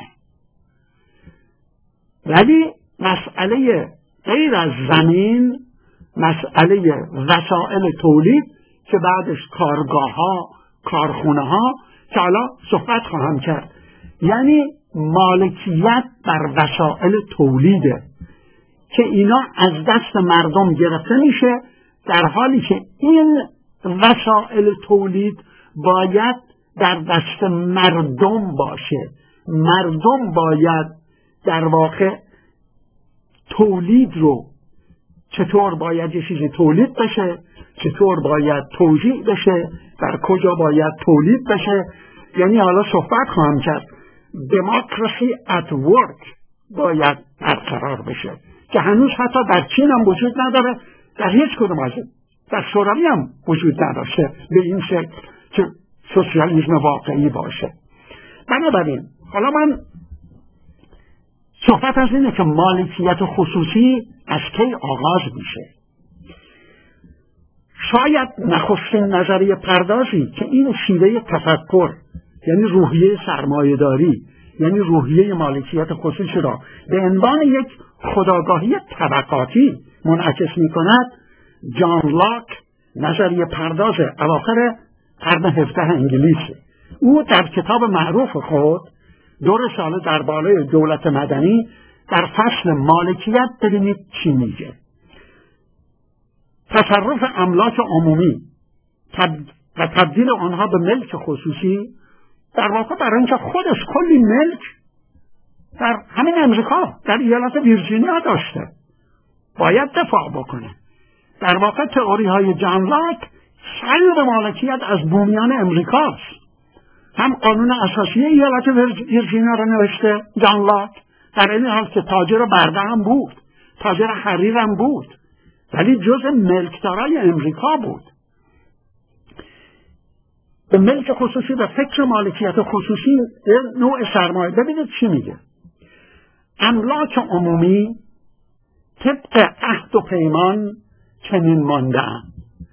ولی مسئله غیر از زمین، مسئله وسایل تولید که بعدش کارگاه ها، کارخونه ها که حالا صحبت خواهم کرد، یعنی مالکیت بر وسایل تولیده که اینا از دست مردم گرفته میشه، در حالی که این وسایل تولید باید در دست مردم باشه. مردم باید در واقع تولید رو، چطور باید یه چیزی تولید بشه، چطور باید توزیع بشه، در کجا باید تولید بشه، یعنی حالا صحبت خواهم کرد دموکراسی ات ورک باید برقرار بشه که هنوز حتی در چین هم وجود نداره، در هیچ کدوم از در شوروی هم وجود نداشته به این شکل که سوسیالیسم واقعی باشه. بنابراین حالا من صحبت از اینه که مالکیت خصوصی از کی آغاز میشه. شاید نخستین نظریه پردازی که این شیوه تفکر، یعنی روحیه سرمایه‌داری، یعنی روحیه مالکیت خصوصی را به عنوان یک خودآگاهی طبقاتی منعکس میکند، جان لاک، نظریه پرداز اواخر قرن هفدهم انگلیسه. او در کتاب معروف خود دو رساله در بالای دولت مدنی در فصل مالکیت ببینید چی میگه. تصرف املاک عمومی و تبدیل آنها به ملک خصوصی در واقع برای اینکه خودش کلی ملک در همین امریکا در ایالت ویرجینیا داشته باید دفاع بکنه. در واقع تئوری های جان لاک سلب مالکیت از بومیان امریکاست. هم قانون اساسی ایالت ویرجینیا را نوشته جان لاک، در این حال که تاجر برده هم بود، تاجر حریر هم بود، ولی جز ملکدارای امریکا بود. به ملک خصوصی و فکر مالکیت خصوصی نوع سرمایه. ببینید چی میگه. املاک عمومی طبق عهد و پیمان چنین مانده‌اند.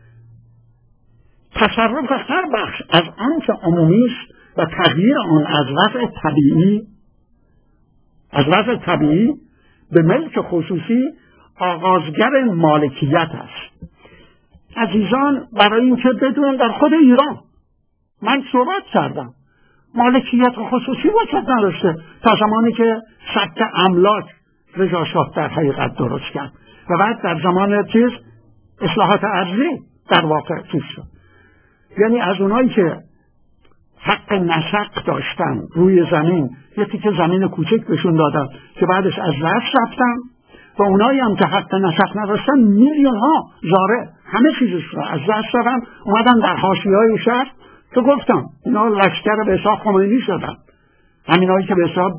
تصرف هر بخش از آنچه عمومی است و تغییر آن از وضع طبیعی از وضع طبیعی به ملک خصوصی آغازگر مالکیت است. عزیزان، برای اینکه بدون در خود ایران من صحبت کردم مالکیت خصوصی وجود نداشته تا زمانی که ثبت املاک رضا شاه در حقیقت درست کرد و بعد در زمان چیز اصلاحات ارضی در واقع چیز شد. یعنی از اونایی که حق نسق داشتن روی زمین یه تیکه زمین کوچک بهشون دادن که بعدش از دست رفتن، و اونایی هم که حق نسق نداشتن میلیون ها زاره همه چیزش رو از دست دادن، اومدن در حاشیه‌های شهر که گفتم اینا لشکر به حساب خمینی شدن. همینایی که به حساب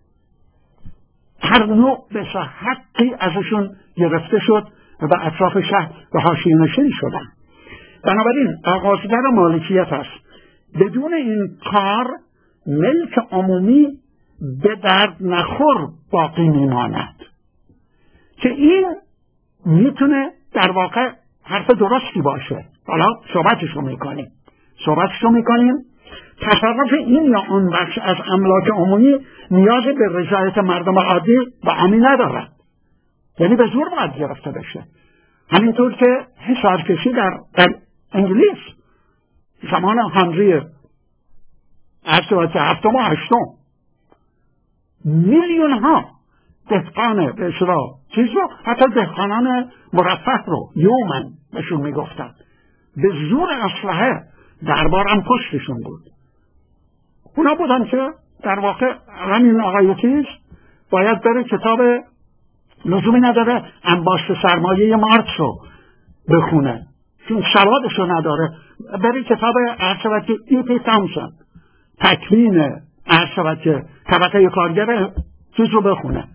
هر نوع به حساب حقی ازشون گرفته شد و به اطراف شهر به حاشیه نشین شدن. بنابراین آغازگر مالکیت است. بدون این کار ملک عمومی به درد نخور باقی میماند که این میتونه در واقع حرف درستی باشه. حالا صحبتشو میکنیم صحبتشو میکنیم تصرف این یا اون بخش از املاک عمومی نیاز به رضایت مردم عادی و عامی ندارد، یعنی به زور باید گرفته بشه. همینطور که حصارکشی در, در انگلیس زمان هنری هفتم و هشتم میلیون ها دهقان به اصطلاح چیز رو، حتی دهقانان مرفه رو یومن بهشون میگفتن، به زور اسلحه دربارم پشتشون بود. اونا بودن که در واقع همین آقای چیز باید بره کتاب، لزومی نداره انباشت سرمایه مارکس رو بخونه چون سوادش رو نداره، بره کتاب ارشد که ای پی تامسون تکوین ارشد که طبقه کارگر چیز رو بخونه،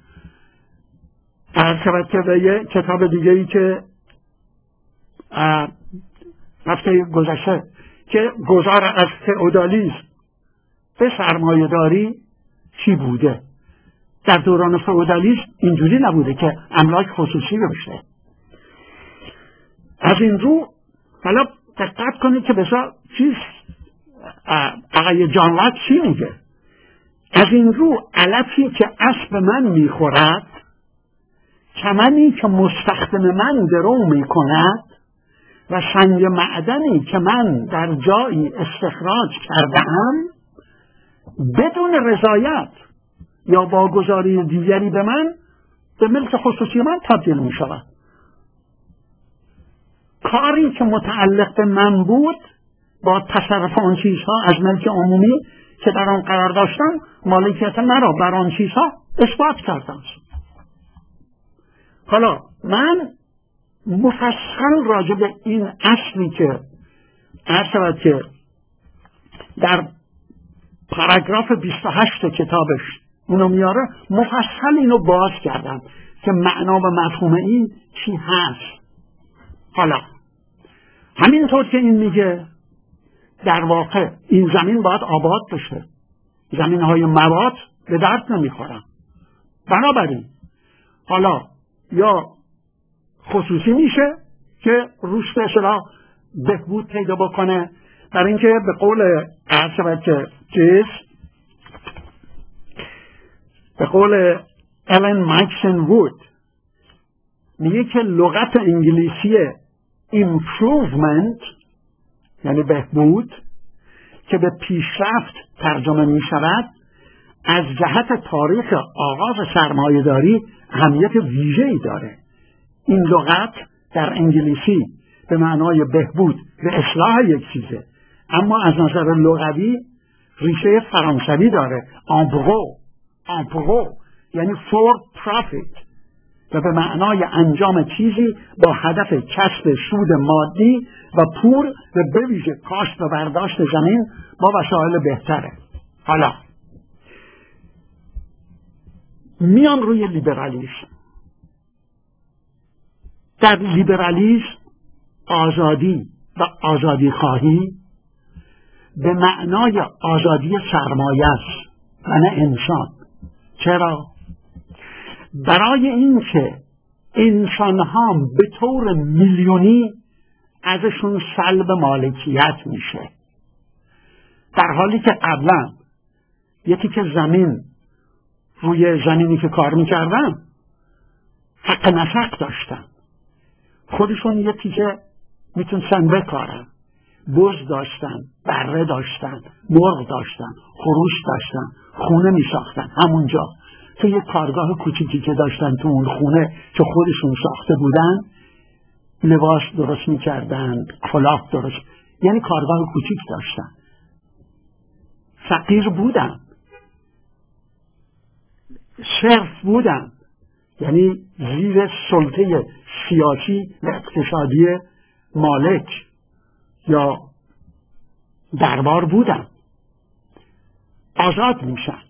ارشد که به یه کتاب دیگه ای که هفته گذشته که گذار از فئودالیسم به سرمایه داری چی بوده. در دوران فئودالیسم اینجوری نبوده که املاک خصوصی بشه. از این رو حالا دقت کنید که بسا چیز آقای جان لاک چی میگه. از این رو علفی که اسب من میخورد، چمنی که مستخدم من درو میکند و سنگ معدنی که من در جایی استخراج کردم بدون رضایت یا واگذاری دیگری به من به ملک خصوصی من تبدیل می شود. کاری که متعلق به من بود با تصرف آن چیزها از ملک عمومی که در آن قرار داشتن مالکیت مرا بر آن چیزها اثبات کردم. حالا من مفصل راجع به این اصلی که عرض که در پاراگراف بیست و هشت کتابش اینو میاره، مفصل اینو باز کردم که معنا و مفهوم این چی هست. حالا همینطور که این میگه در واقع این زمین باید آباد بشه، زمین های مواد به درد نمیخورن، بنابراین حالا یا خصوصی میشه که روش به اصطلاح بهبود پیدا بکنه، برای اینکه به قول عرض که چیز به قول الن مایکسن وود میگه که لغت انگلیسی improvement یعنی بهبود که به پیشرفت ترجمه می شود از جهت تاریخ آغاز سرمایه داری اهمیت ویژه‌ای داره. این لغت در انگلیسی به معنای بهبود و اصلاح یک چیزه، اما از نظر لغوی ریشه فرانسوی داره، امپرو امپرو یعنی for profit و به معنای انجام چیزی با هدف کسب سود مادی و پول و به ویژه کاشت و برداشت زمین با وسایل بهتره. حالا میان روی لیبرالیسم. در لیبرالیسم آزادی و آزادی خواهی به معنای آزادی سرمایه است و نه انسان. چرا؟ برای اینکه انسان‌ها به طور میلیونی ازشون سلب مالکیت میشه، در حالی که قبلا یکی که زمین روی زمینی که کار میکردن حق نفق داشتن، خودشون یکی که میتونستن بکارن، بز داشتن، بره داشتن، مرغ داشتن، خروش داشتن، خونه میساختن. همونجا تو یک کارگاه کوچیکی که داشتن تو اون خونه که خودشون ساخته بودن، لباس درست میکردن، کلاه درست، یعنی کارگاه کوچیک داشتن. فقیر بودن، صرف بودن، یعنی زیر سلطه سیاسی و اقتصادی مالک یا دربار بودن. آزاد میشن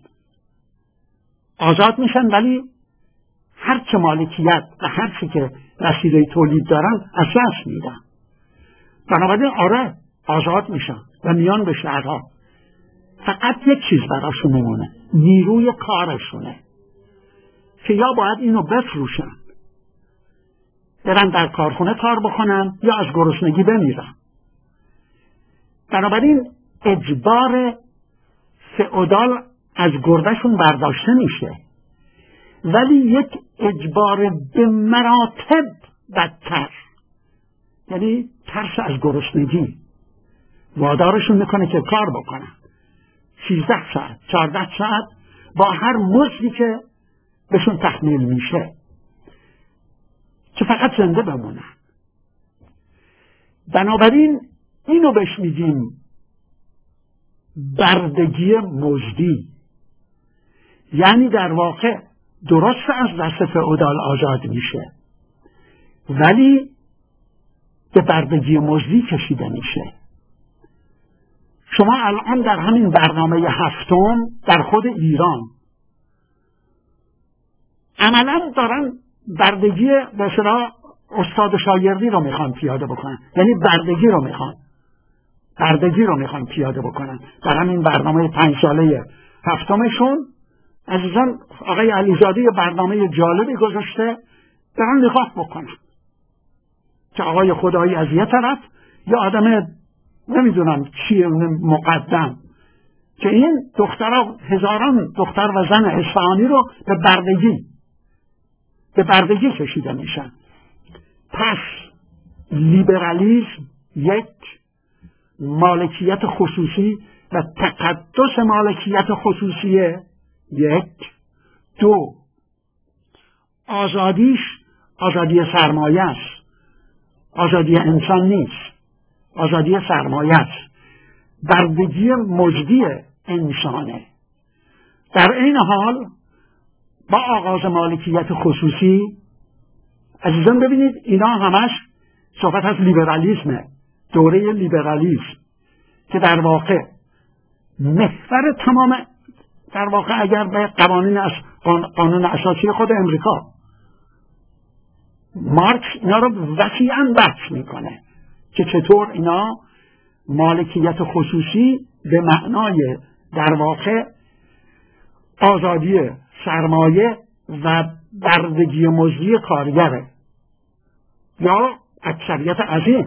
آزاد میشن ولی هر چه مالکیت و هر چی که وسیله تولید دارن از دست میدن. بنابراین آره آزاد میشن و میان به شهرها. فقط یک چیز براشون میمونه، نیروی کارشونه که یا باید اینو بفروشن، برن در کارخونه کار بکنن، یا از گرسنگی بمیرن. بنابراین اجبار فئودال از گردشون برداشته میشه، ولی یک اجبار به مراتب بدتر یعنی ترس از گرسنگی وادارشون میکنه که کار بکنن سیزده ساعت چهارده ساعت با هر مزدی که بهشون تحمیل میشه که فقط زنده بمونن. بنابراین اینو بهش میگیم بردگی مزدی، یعنی در واقع درست از دست فئودال آزاد میشه ولی به بردگی مزدی کشیده میشه. شما الان در همین برنامه هفتم در خود ایران عملا دارن بردگی به اصطلاح استاد شاگردی رو میخوان پیاده بکنن، یعنی بردگی رو میخوان بردگی رو میخوان پیاده بکنن. در همین برنامه پنج ساله هفتمشون عزیزان آقای علیزاده برنامه جالبی گذاشته، دارن نگاه بکنن که آقای خدایی از یه طرف یا آدم نمیدونم چیه مقدم که این دخترها هزاران دختر و زن اصفهانی رو به بردگی به بردگی کشیده میشن. پس لیبرالیسم یک، مالکیت خصوصی و تقدس مالکیت خصوصی یک، دو، آزادیش آزادی سرمایه است، آزادی انسان نیست، آزادی سرمایه است، بردگی مزدی انسانه. در این حال با آغاز مالکیت خصوصی عزیزان ببینید اینا همش صحبت از لیبرالیسمه، دوره لیبرالیسم که در واقع محور تمام در واقع اگر به قوانین اس... قانون اساسی خود امریکا مارکس اینا رو وسیعاً بحث میکنه که چطور اینا مالکیت خصوصی به معنای در واقع آزادی سرمایه و بردگی مزدی کارگره یا اکثریت عظیم.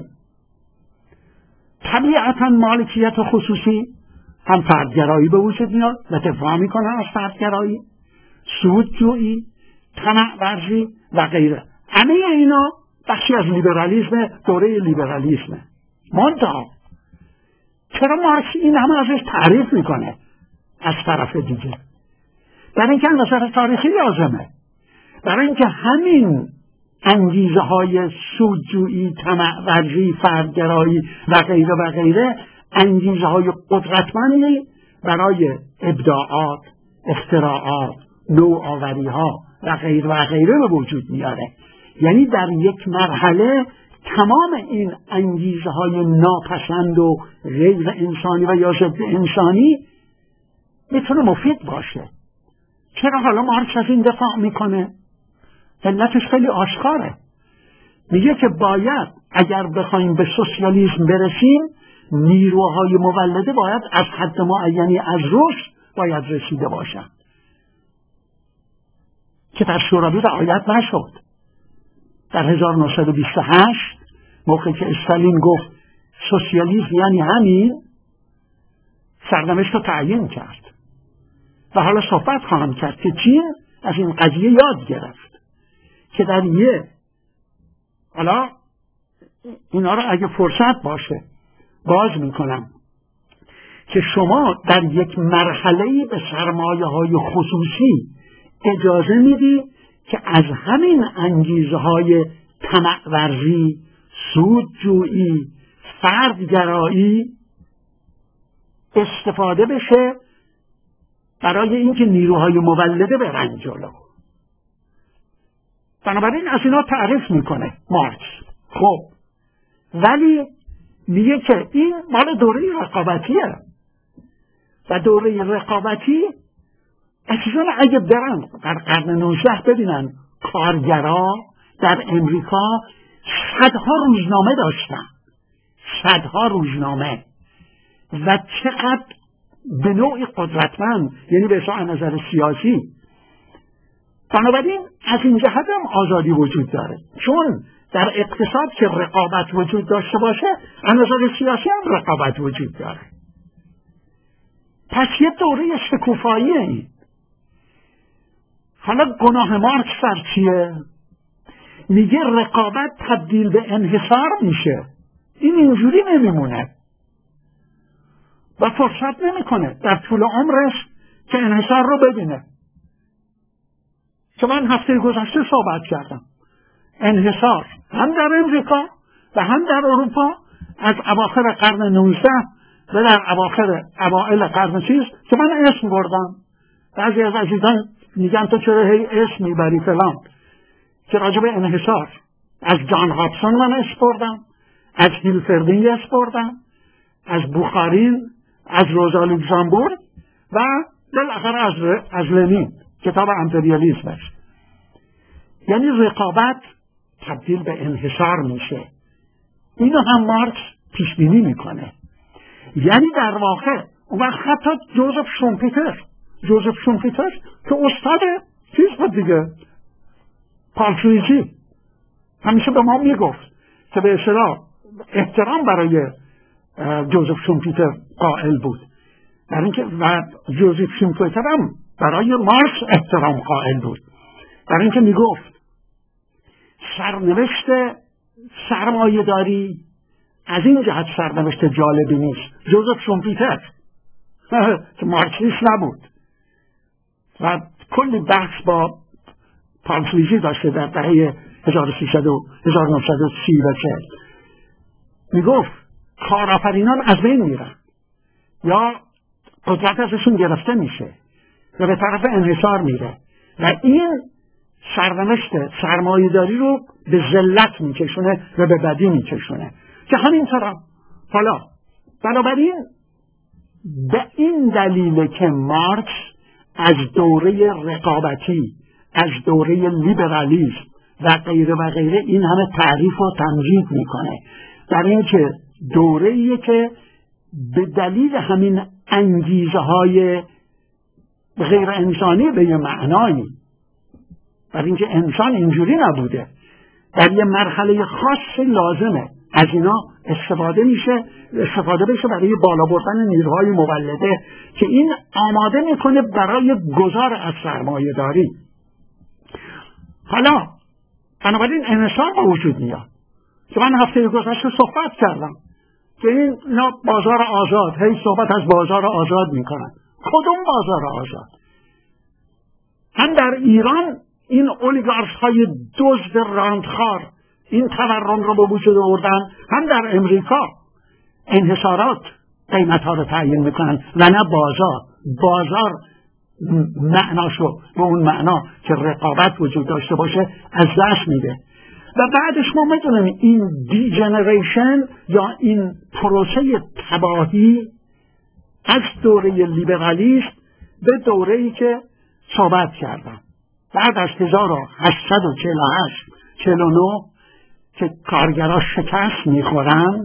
طبیعتا مالکیت خصوصی هم فردگرایی به وجود میاد و دفاع میکنه از فردگرایی، سودجویی، طمع ورزی و غیره. همه اینا بخشی از لیبرالیسم، دوره لیبرالیسم. منتها چرا مارکس این همه ازش تعریف میکنه از طرف دیگه؟ برای اینکه نظر تاریخی لازمه، برای اینکه همین انگیزه های سودجویی، طمع ورزی، فردگرایی و غیره و غیره انگیزه های قدرتمندی برای ابداعات، اختراعات، نوآوری ها و غیره و غیره به وجود میاره. یعنی در یک مرحله تمام این انگیزه های ناپسند و غیر انسانی و یا ضد انسانی میتونه مفید باشه. چرا حالا مارکس از این دفاع میکنه؟ علتش خیلی آشکاره. میگه که باید اگر بخوایم به سوسیالیسم برسیم نیروهای مولده باید از حد معینی از رشد باید رسیده باشن که در شوروی رعایت نشد. در هزار و نهصد و بیست و هشت موقعی که استالین گفت سوسیالیسم یعنی همین، سرنوشت رو تعیین کرد و حالا صحبت خواهم کرد که چین از این قضیه یاد گرفت که در یه حالا اینا رو اگه فرصت باشه باز میکنم که شما در یک مرحله‌ای به سرمایه های خصوصی اجازه میدی که از همین انگیزه های طمع ورزی، سودجویی، فردگرایی استفاده بشه برای اینکه نیروهای مولده برن جلو. بنابراین از اینا تعریف میکنه مارکس. خب ولی میگه که این مال دوره رقابتیه و دوره رقابتی اصلا اگه برن در قرن نوزده ببینن کارگرا در امریکا صدها روزنامه داشتن، صدها روزنامه و چقدر به نوعی قدرتمند، یعنی به حساب نظر سیاسی. بنابراین از این جهت هم آزادی وجود داره، چون در اقتصاد که رقابت وجود داشته باشه از نظر سیاسی هم رقابت وجود داره. پس یه دوره شکوفاییه این. حالا گناه مارکس در چیه؟ میگه رقابت تبدیل به انحصار میشه. این اینجوری نمیمونه و فرصت نمیکنه در طول عمرش که انحصار رو ببینه. که من هفته گذشته صحبت کردم، انحصار هم در امریکا و هم در اروپا از اواخر قرن نوزده و در اواخر اوائل قرن چیز که من اسم بردم. بعضی از عزیزان میگن تو چرا هی اسم میبری فلان، که راجع به انحصار از جان هابسون من اسم بردم، از هیلفردینگ اسم بردم، از بوخارین، از روزا لوکزامبورگ و بالاخره از از لنین کتاب امپریالیسمش. یعنی رقابت تبدیل به انحصار میشه. اینو هم مارکس پیش بینی میکنه. یعنی در واقع اون وقت حتی جوزف شومپیتر جوزف شومپیتر که استاد چیز بود دیگه، پالفریزی، همیشه به ما میگفت که به اصطلاح احترام برای جوزف شومپیتر قائل بود، در اینکه و جوزف شومپیتر هم برای مارکس احترام قائل بود، در اینکه میگفت سرنوشت سرمایه داری از این جهت سرنوشت جالبی نیست. جوزف شومپیتر که مارکسیست نبود و کلی بحث با پالفریزی داشته در دهه هزار و سیصد و هزار و نهصد و سی و چهل، میگفت کارآفرینان از بین میرن یا قدرت ازشون گرفته میشه و به طرف انحصار میره و این سرنوشت سرمایه‌داری رو به ذلت میکشونه و به بدی میکشونه. که همینطور حالا بنابراین به این دلیل که مارکس از دوره رقابتی، از دوره لیبرالیسم و غیره و غیره این همه تعریف و تمجید میکنه، در این که دوره‌ایه که به دلیل همین انگیزه های غیر انسانی به یه معنایی، برای اینکه انسان اینجوری نبوده، در یه مرحله خاص لازمه از اینا استفاده میشه استفاده بشه برای بالا بردن نیروهای مولده که این آماده میکنه برای گذار از سرمایه داری. حالا بنابراین انحصار به وجود میاد که من هفته گذشته صحبت کردم که این بازار آزاد، هی صحبت از بازار آزاد میکنن. کدوم بازار آزاد؟ هم در ایران این اولیگارش های دزد راندخار این تورم رو به وجود آوردن، هم در امریکا انحصارات قیمت ها رو تعیین میکنن و نه بازار. بازار معناشو به اون معنا که رقابت وجود داشته باشه از دست میده. و بعدش ما میدونیم این دیجنریشن یا این پروسه تباهی از دوره لیبرالیسم به دوره‌ای که صحبت کردم بعد از هزار و هشتصد و چهل و هشت چهل و نه که کارگرها شکست میخورن،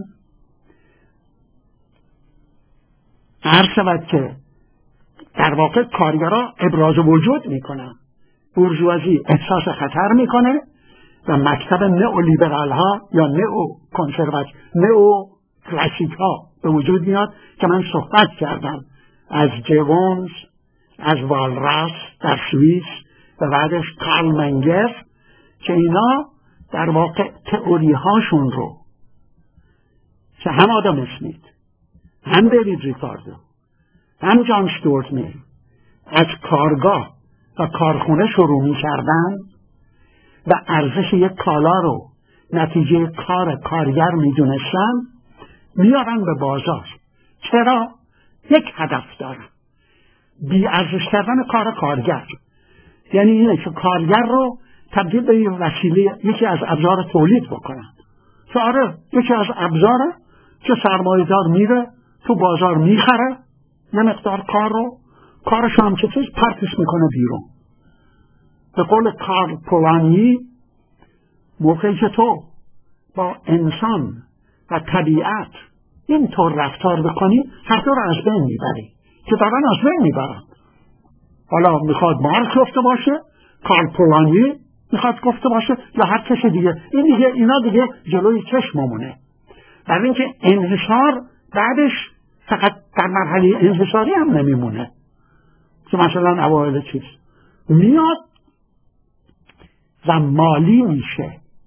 عرض شود که در واقع کارگرها ابراز وجود میکنن، بورژوازی احساس خطر میکنه و مکتب نئو لیبرال ها یا نئو کنسرواتیو نئو کلاسیک ها به وجود میاد که من صحبت کردم از جوونز، از والراس در سوئیس و بعدش کارل منگر که اینا در واقع تئوری هاشون رو که هم آدم اسمیت، هم دیوید ریکاردو، هم جان استوارت میل از کارگاه و کارخونه شروع می کردن و ارزش یک کالا رو نتیجه کار کارگر می دونستن، میارن به بازار. چرا؟ یک هدف دارن، بی ارزش کردن کار کارگر. یعنی اینه که کارگر رو تبدیل به یک وسیله، یکی از ابزار تولید بکنن. که آره یکی از ابزاره که سرمایه‌دار میره تو بازار میخره یه مقدار کار رو، کارش هم چه چیز پرتش میکنه بیرون. به قول کارل پولانی، موقعی که تو با انسان و طبیعت اینطور رفتار بکنی هر دو رو از بین میبری که دارن از بین میبرن. حالا میخواد مارکس گفته باشه، کارل پولانی میخواد گفته باشه یا هر کسی دیگه، این دیگه اینا دیگه جلوی چشممونه. برای اینکه انحصار بعدش فقط در مرحله انحصاری هم نمیمونه که مثلا اوایل چیز میاد و مالی میشه،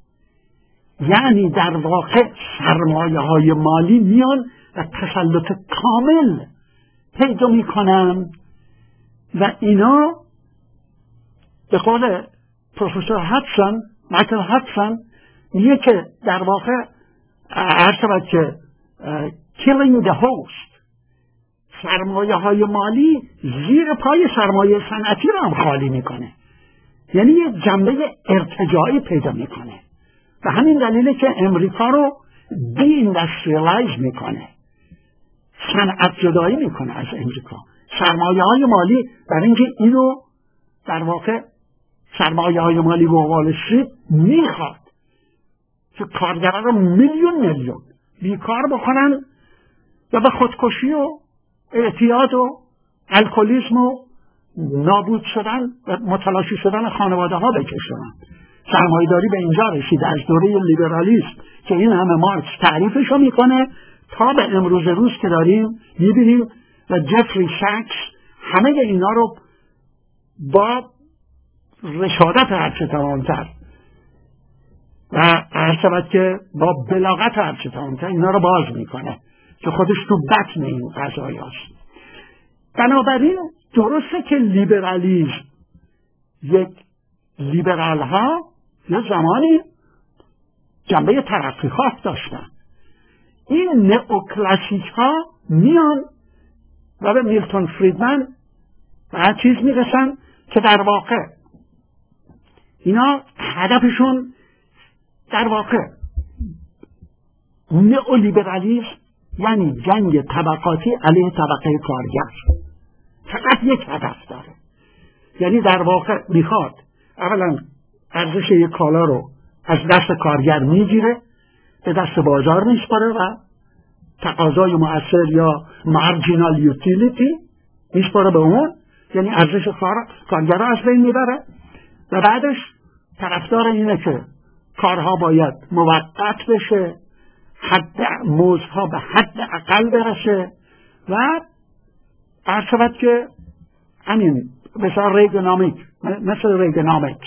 یعنی در واقع سرمایه های مالی میان و تسلط کامل پیدا میکنن و اینا به قول پروفسور هاتسون، مایکل هاتسون، میگه که در واقع عرض شود که killing the host، سرمایه های مالی زیر پای سرمایه صنعتی رو هم خالی میکنه، یعنی یه جنبه ارتجاعی پیدا میکنه و همین دلیله که امریکا رو دی اندستریالایز میکنه، صنعت جدایی میکنه از امریکا. سرمایه های مالی برای اینکه اینو در واقع سرمایه های مالی و وال استریت میخواد که کارگرها رو میلیون میلیون بیکار بکنن و به خودکشی و اعتیاد و الکلیسم و نابود شدن و متلاشی شدن خانواده ها بکشن. سرمایه‌داری به اینجا رسید از دوره لیبرالیسم که این همه مارکس تعریفشو میکنه تا به امروز روز که داریم میبینیم و جفری ساکس همه اینا رو با رشادت هرچه تمامتر و عرض که با بلاغت هرچه تمامتر اینا رو باز میکنه که خودش تو بطن این قضایی هست. بنابراین درسته که لیبرالیسم یک لیبرال ها یه زمانی جنبه ترقیخواه داشتن، این نئوکلاسیک ها میان و به میلتون فریدمن و هر چیز میرسن که در واقع اینا هدفشون در واقع نئولیبرالیسم یعنی جنگ طبقاتی علیه طبقه کارگر، فقط یک هدف داره، یعنی در واقع میخواد اولا ارزش یک کالا رو از دست کارگر میگیره به دست بازار میسپاره و تقاضای مؤثر یا مارجینال یوتیلیتی میسپاره به اون، یعنی ارزش کارگر رو از بین میبره و بعدش طرفدار اینه که کارها باید موقت بشه، حد مزدها به حد اقل برسه و عرض شود که همین مثل ریگنامیک مثل ریگنامیکس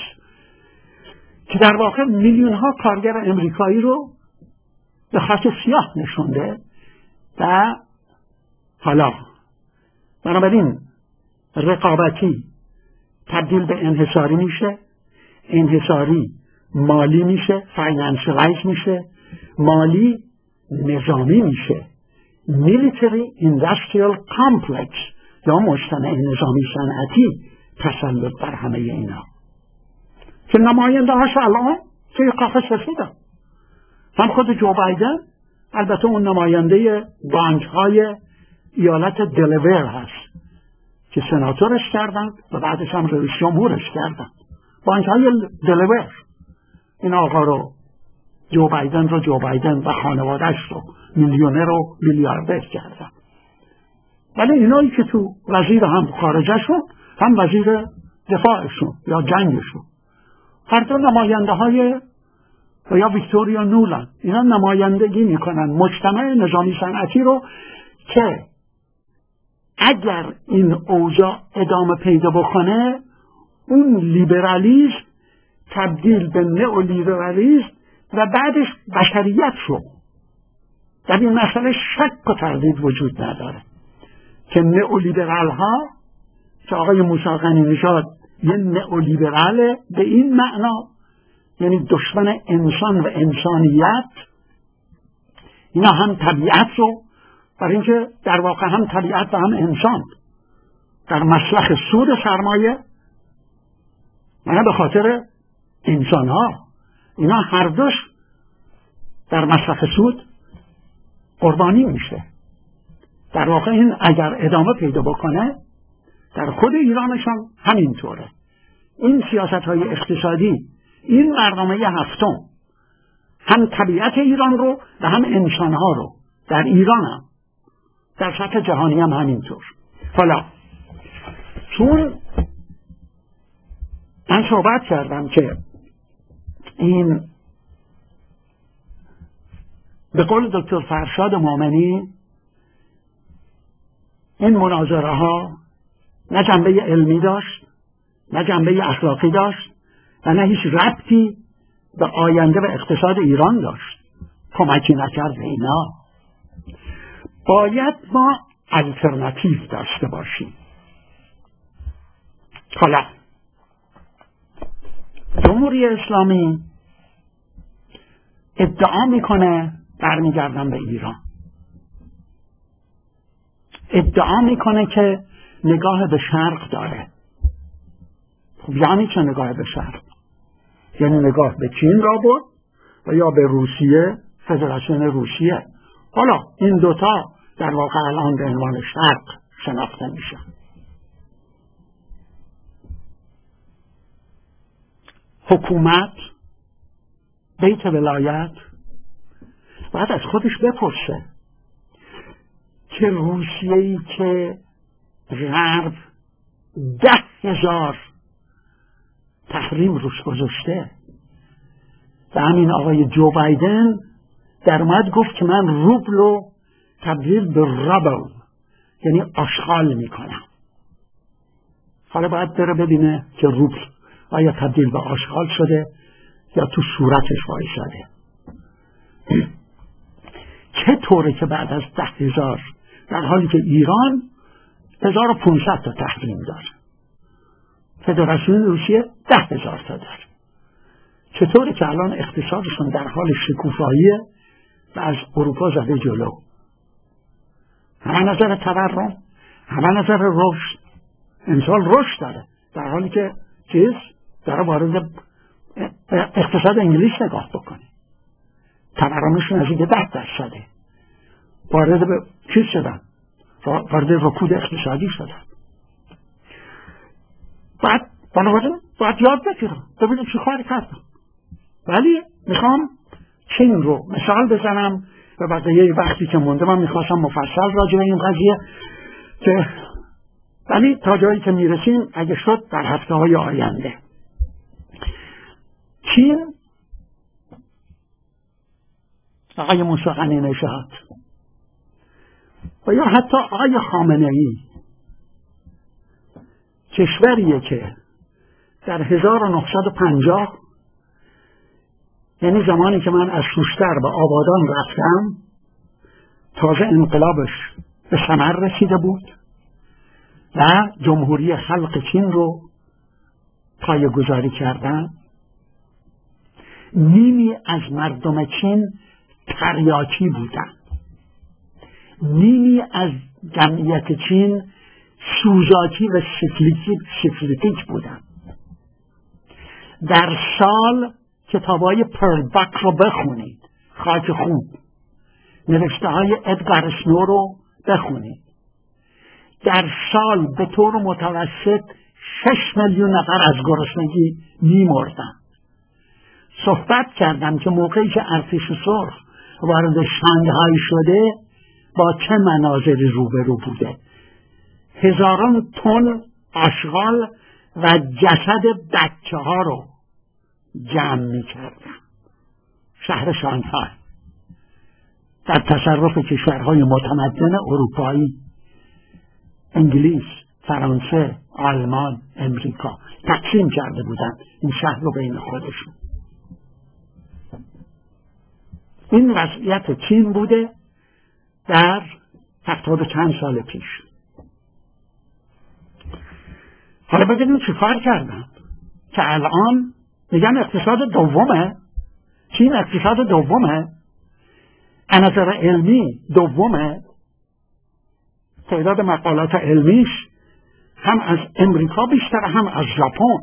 که در واقع میلیون ها کارگر امریکایی رو به خط سیاه نشونده و حالا بنابراین رقابتی تبدیل به انحصاری میشه، انحصاری مالی میشه، فاینانشلایز میشه، مالی نظامی میشه، میلیتری ایندستریال کامپلکس یا مجتمع نظامی صنعتی تسلط بر همه اینا که نماینده هاش الان توی کاخ سفیده، هم خود جو بایدن، البته اون نماینده بانک های ایالت دلویر هست که سناتورش کردن و بعدش هم رئیس جمهورش کردن. بانک های دلویر این آقا رو جو بایدن رو جو بایدن و خانوادهش رو میلیونر رو میلیاردر کردن. ولی اینایی که تو وزیر هم خارجهشون هم وزیر دفاعشون یا جنگشون هر دو نماینده های و یا ویکتوریا نولند اینا نمایندگی میکنن مجتمع نظامی صنعتی رو که اگر این اوضاع ادامه پیدا بکنه اون لیبرالیسم تبدیل به نئولیبرالیسم و بعدش بشریت شو. در این مسئله شک و تردید وجود نداره که نئولیبرال ها که آقای موسی غنی نژاد یه نئولیبراله به این معنا یعنی دشمن انسان و انسانیت، اینا هم طبیعت رو برای اینکه در واقع هم طبیعت و هم انسان در مسلخ سود سرمایه نه به خاطر انسان ها اینا هر دوش در مسلخ سود قربانی میشه. در واقع این اگر ادامه پیدا بکنه در خود ایرانش هم همینطوره. این سیاست های اقتصادی این برنامه هفتم هم طبیعت ایران رو و هم انسان ها رو در ایران هم در سطح جهانی هم همینطور. حالا چون من صحبت کردم که این به قول دکتر فرشاد مومنی این مناظره ها نه جنبه علمی داشت نه جنبه اخلاقی داشت و نه هیچ ربطی به آینده و اقتصاد ایران داشت، کمکی نکرد اینا. باید ما الترناتیو داشته باشیم. حالا جمهوری اسلامی ادعا میکنه برمیگردن به ایران، ادعا میکنه که نگاه به شرق داره. خب یعنی چه نگاه به شرق؟ یعنی نگاه به چین را بود و یا به روسیه، فدراسیون روسیه. حالا این دوتا در واقع الان به عنوان شرق شناخته میشن. حکومت، بیت ولایت باید از خودش بپرسه که روسیه‌ای که غرب ده هزار تحریم روش گذاشته و همین آقای جو بایدن در اومد گفت که من روبلو تبدیل به رابل یعنی آشغال میکنم. حالا باید بره ببینه که روبل آیا تبدیل به آشغال شده یا تو صورتش وایساده. چطوره که بعد از ده هزار در حالی که ایران هزار و پونصد تا تحریم داره، فدراسیون روسیه ده هزار تا داره، چطوره که الان اقتصادشون در حال شکوفاییه و از اروپا زده جلو؟ همه نظر تورم، همه نظر رشد، امسال رشد داره در حالی که چیز داره وارد اقتصاد انگلیس نگاه بکنی، تورمشون از اینکه ده درصده وارد به چیز شدن، وارد رکود اقتصادی شدن. باید بنابراین باید یاد بگیرم ببینم چی کار کردم. ولی میخوام چین رو مثال بزنم و بقیه وقتی که مونده من میخواستم مفصل راجع به این قضیه که ولی تا جایی که میرسیم اگه شد در هفته های آینده. چین آقای موسی قنی نژاد و یا حتی آقای خامنه ای کشوریه که در هزار و نهصد و پنجاه یعنی زمانی که من از شوشتر به آبادان رفتم تازه انقلابش به ثمر رسیده بود و جمهوری خلق چین رو پایه‌گذاری کردن. نیمی از مردم چین تریاکی بودن، نیمی از جمعیت چین سوزاکی و سفلیتیک بودن. در سال کتابای پرلبک رو بخونید، خاک خوب، نوشته های ادگار اسنو رو بخونید. در سال به طور متوسط شش میلیون نفر از گرسنگی می‌مردن. صحبت کردم که موقعی که ارتش سرخ وارد شانگهای شده با چه مناظری روبرو بوده. هزاران تن آشغال و جسد بچه ها رو جمع می کردن. شهر شانگهای در تصرف کشورهای متمدن اروپایی، انگلیس، فرانسه، آلمان، امریکا تقسیم کرده بودن این شهر رو بین خودشون. این وضعیت چین بوده در هفتاد و چند سال پیش. حالا ببینیم چی کار کردن که الان میگن اقتصاد دومه. چین اقتصاد دومه، از نظر علمی دومه، تعداد مقالات علمیش هم از امریکا بیشتر هم از ژاپن.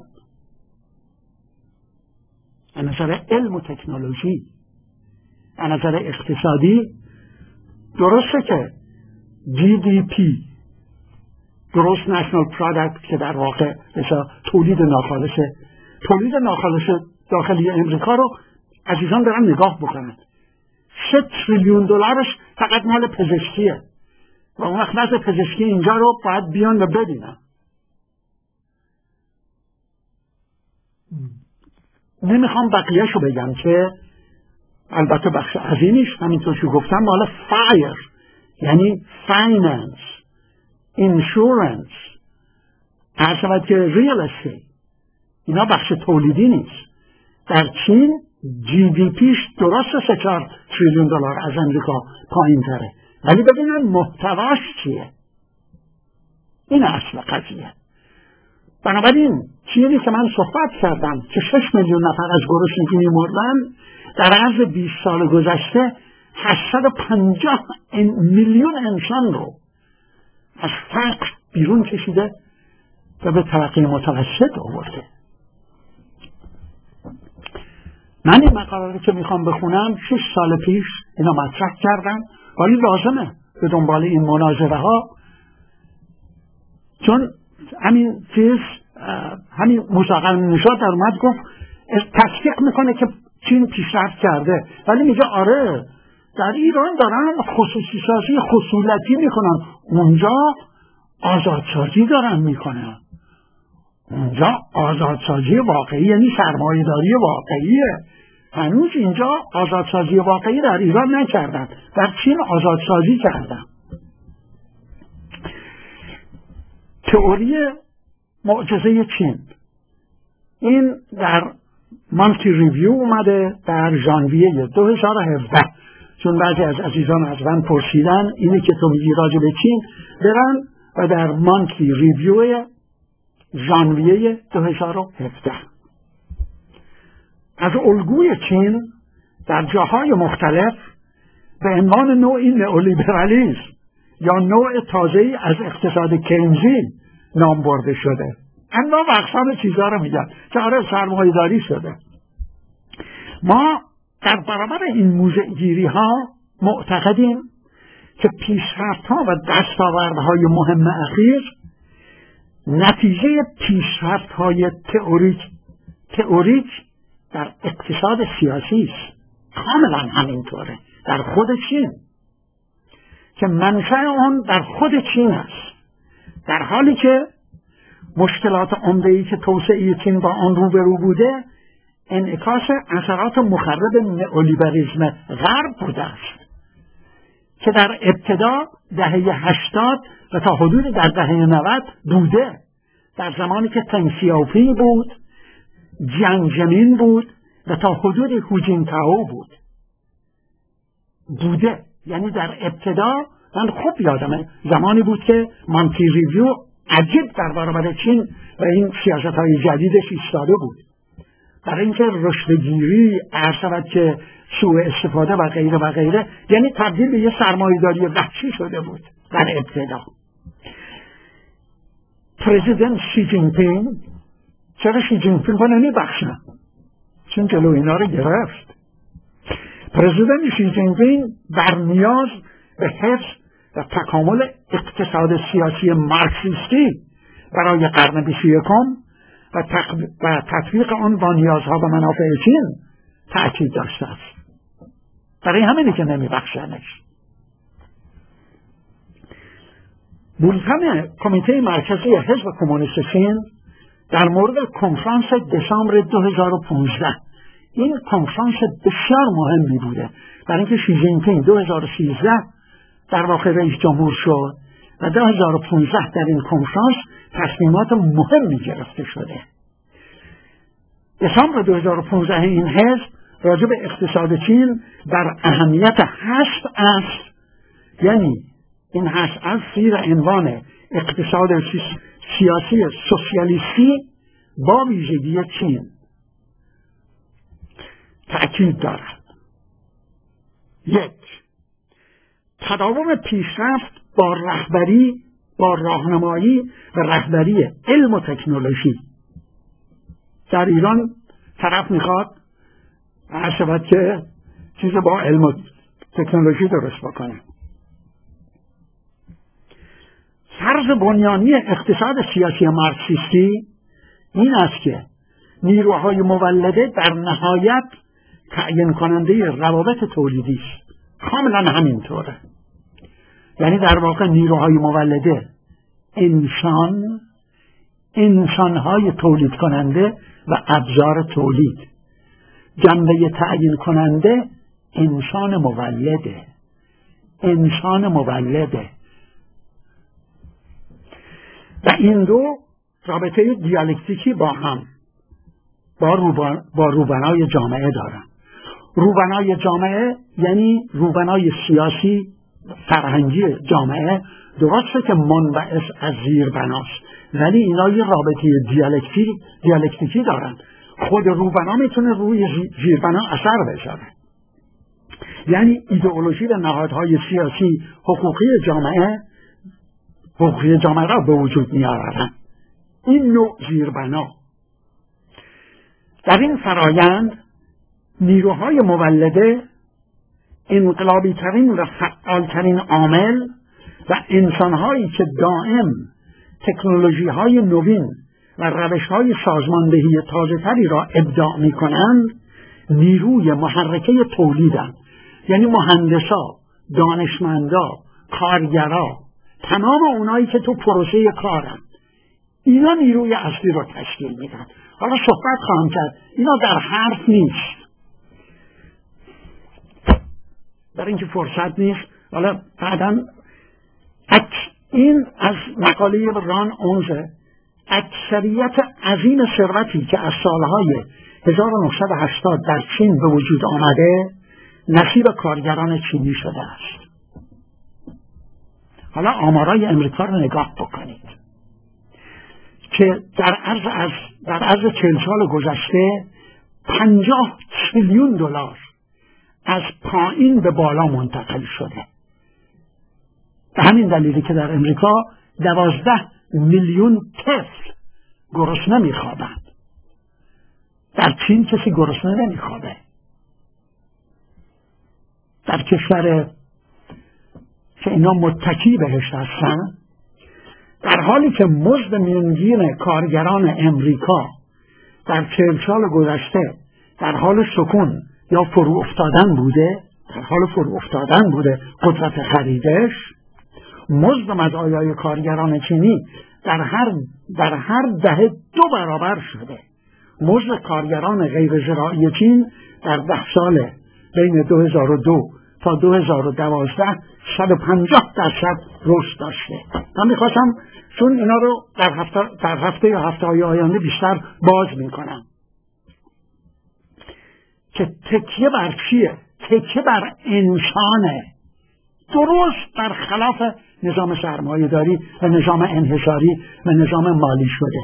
از نظر علم و تکنولوژی، از نظر اقتصادی درسته که جی دی پی گروس نشنال پروداکت که در واقع مثلا تولید ناخالص تولید ناخالص داخلی امریکا رو عزیزان دارن نگاه بکنن. سه تریلیون دلارش فقط مال پزشکیه و اون وقت وضع پزشکی اینجا رو باید بیان و ببینن. نمیخوام بقیهشو بگم که البته بخش عظیمیش همینطور که گفتم مال فایر یعنی فایننس، اینشورنس، هر شود که ریل استیت، اینا بخش تولیدی نیست. در چین جی دی پیش درست سه چهار تریلیون دلار از امریکا پایین تره، ولی ببینن محتواش چیه. این اصل قضیه. بنابراین چیزی که من صحبت کردم که شش میلیون نفر از گرسنگی می‌مردن، در عرض بیست سال گذشته هشتصد و پنجاه میلیون انسان رو از فقر بیرون کشیده و به طبقه متوسط آورده. من این مقاله که میخوام بخونم شش سال پیش اینا مطرح کردم، ولی لازمه به دنبال این مناظره ها، چون همین چیز همین موسی نژاد در اومد گفت تصدیق میکنه که چین پیشرفت کرده، ولی میگه آره در ایران دارن خصوصی سازی خصولتی میکنن، اونجا آزادسازی دارن میکنن، اونجا آزادسازی واقعی یعنی سرمایه‌داری واقعیه. هنوز اینجا آزادسازی واقعی در ایران نکردن، در چین آزادسازی کردن. تئوری معجزه چین این در مانتی ریویو اومده در ژانویه دو هزار و هفده. چون بعضی از عزیزان از من پرسیدن اینه که تو میگی راجع به چین، برن و در مانتی ریویو ژانویه دو هزار و هفده از الگوی چین در جاهای مختلف به عنوان نوعی نئولیبرالیسم یا نوع تازه‌ای از اقتصاد کینزی نام برده شده. انواع و اقسام چیزها رو میگن که آره سرمایه‌داری شده. ما در برابر این موضع‌گیری ها معتقدیم که پیشرفت ها و دستاوردهای مهم اخیر نتیجه پیشرفت های تئوریک تئوریک در اقتصاد سیاسی است. کاملا همینطوره در خود چین که منشأ آن در خود چین است، در حالی که مشکلات عمده‌ای که توسعه چین با آن روبرو بوده انعکاس اثرات مخرب نئولیبرالیسم غرب بوده است که در ابتدا دهه هشتاد و تا حدود در دهه نود بوده، در زمانی که تنگ سیاوپینگ بود، جیانگ زمین بود و تا حدود هوجینتائو بود بوده. یعنی در ابتدا من خوب یادمه زمانی بود که مانتی ریویو عجیب در برابر چین و این سیاست های جدیدش ایستاده بود، برای اینکه رشدگیری ارشد که سوء استفاده و غیره و غیره، یعنی تبدیل به یه سرمایه‌داری وحشی شده بود در ابتدا. پرزیدنت شی جین پینگ، چرا شی جین پینگ رو نمیبخشن؟ چون جلو اینا رو گرفت. پرزیدنت شی جین پینگ بر نیاز به حفظ و تکامل اقتصاد سیاسی مارکسیستی برای قرن بیست و یکم و, و تطبیق آن با نیازها و منافع چین تأکید داشته است. برای همینه که نمیبخشنش. بولتن کمیته مرکزی حزب کمونیست چین در مورد کنفرانس دسامبر دو هزار و پانزده، این کنفرانس بسیار مهمی بوده برای اینکه شی جین پینگ دو هزار و سیزده در واقع رئیس جمهور شد و دو هزار و پانزده در این کنفرانس تصمیمات مهمی گرفته شده. دسامبر دو هزار و پانزده این حزب راجع به اقتصاد چین در اهمیت هشت اصل، یعنی این هشت اصل زیر عنوان اقتصاد سیاسی سوسیالیستی با ویژگی چین تأکید دارد. یک، تداوم پیشرفت با رهبری با راهنمایی و رهبری علم و تکنولوژی. در ایران طرف میخواد عرشبت که چیز با علم و تکنولوژی درست بکنه. فرض بنیانی اقتصاد سیاسی مارکسیستی این است که نیروهای مولده در نهایت تعیین کننده روابط تولیدی است. کاملا همینطوره. یعنی در واقع نیروهای مولده انسان انسانهای تولید کننده و ابزار تولید، جنبه تعیین کننده انسان مولده انسان مولده و این دو رابطه دیالکتیکی با هم با, روبان با روبنای جامعه دارن. روبنای جامعه یعنی روبنای سیاسی فرهنگی جامعه، درسته که منبعث از زیربناست، ولی اینا یه رابطه دیالکتیکی دیالکتیکی دارن. خود روبنا میتونه روی زیربنا اثر بذاره. یعنی ایدئولوژی و نهادهای سیاسی حقوقی جامعه حقوقی جامعه را به وجود میارن. این نوع زیربنا. در این فرایند نیروهای مولده انقلابی ترین و فعال ترین عامل و انسانهایی که دائم تکنولوژی های نوین و روش های سازماندهی تازه تری را ابداع می کنند نیروی محرکه تولیدند. یعنی مهندسا، دانشمندا، کارگرا، تمام اونایی که تو پروسه کارن، اینا نیروی اصلی را تشکیل میدن. حالا صحبت خواهم کرد، اینا در حرف نیست، در اینکه فرصت نیست. حالا بعداً این از مقاله ران اونزه، اکثریت عظیم ثروتی که از سالهای هزار و نهصد و هشتاد در چین به وجود آمده نصیب کارگران چینی شده است. حالا آمارای امریکا رو نگاه بکنید که در عرض از در عرض چهل سال گذشته پنجاه تریلیون دلار از پایین به بالا منتقل شده. به همین دلیلی که در امریکا دوازده میلیون طفل گرسنه میخوابند. در چین کسی گرسنه نمیخوابه. در کشور که اینا متکی بهش هستن، در حالی که مزد میانگین کارگران امریکا در چهل سال گذشته در حال سکون یا فرو افتادن بوده، در حال فرو افتادن بوده قدرت خریدش، مزد مزایای کارگران چینی در هر در هر دهه دو برابر شده. مزد کارگران غیر زراعی چین در ده سال بین دو هزار و دو تا دو هزار و دوازده صد و پنجاه درصد رشد داشته. من میخواستم چون اینا رو در هفته در هفته یا هفته های آینده بیشتر باز میکنم که تکیه بر چیه؟ تکیه بر انسانه، درست بر خلاف نظام سرمایه داری و نظام انحصاری و نظام مالی شده.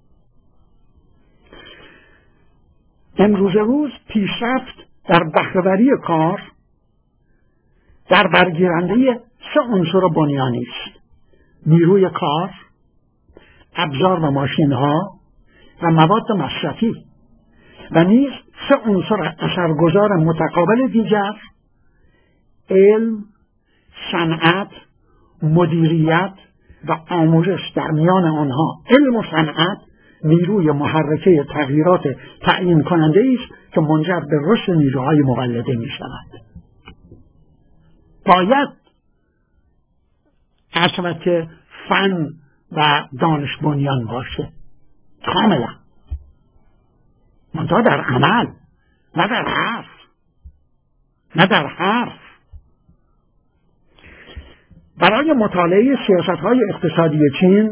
امروز روز پیشرفت در بهره‌وری کار در برگیرنده سه عنصر بنیانی است: نیروی کار، ابزار و ماشین‌ها و مواد مصرفی، و نیز سه عنصر اثرگذار متقابل دیگر: علم، صنعت، مدیریت و آموزش. در میان آنها علم و صنعت نیروی محرکه تغییرات تعیین کننده است که منجر به رشد نیروهای مولده می شود. باید اصلا که فن و دانش بنیان باشه، کاملا، منتها در عمل، نه در حرف، نه در حرف. برای مطالعه سیاست‌های اقتصادی چین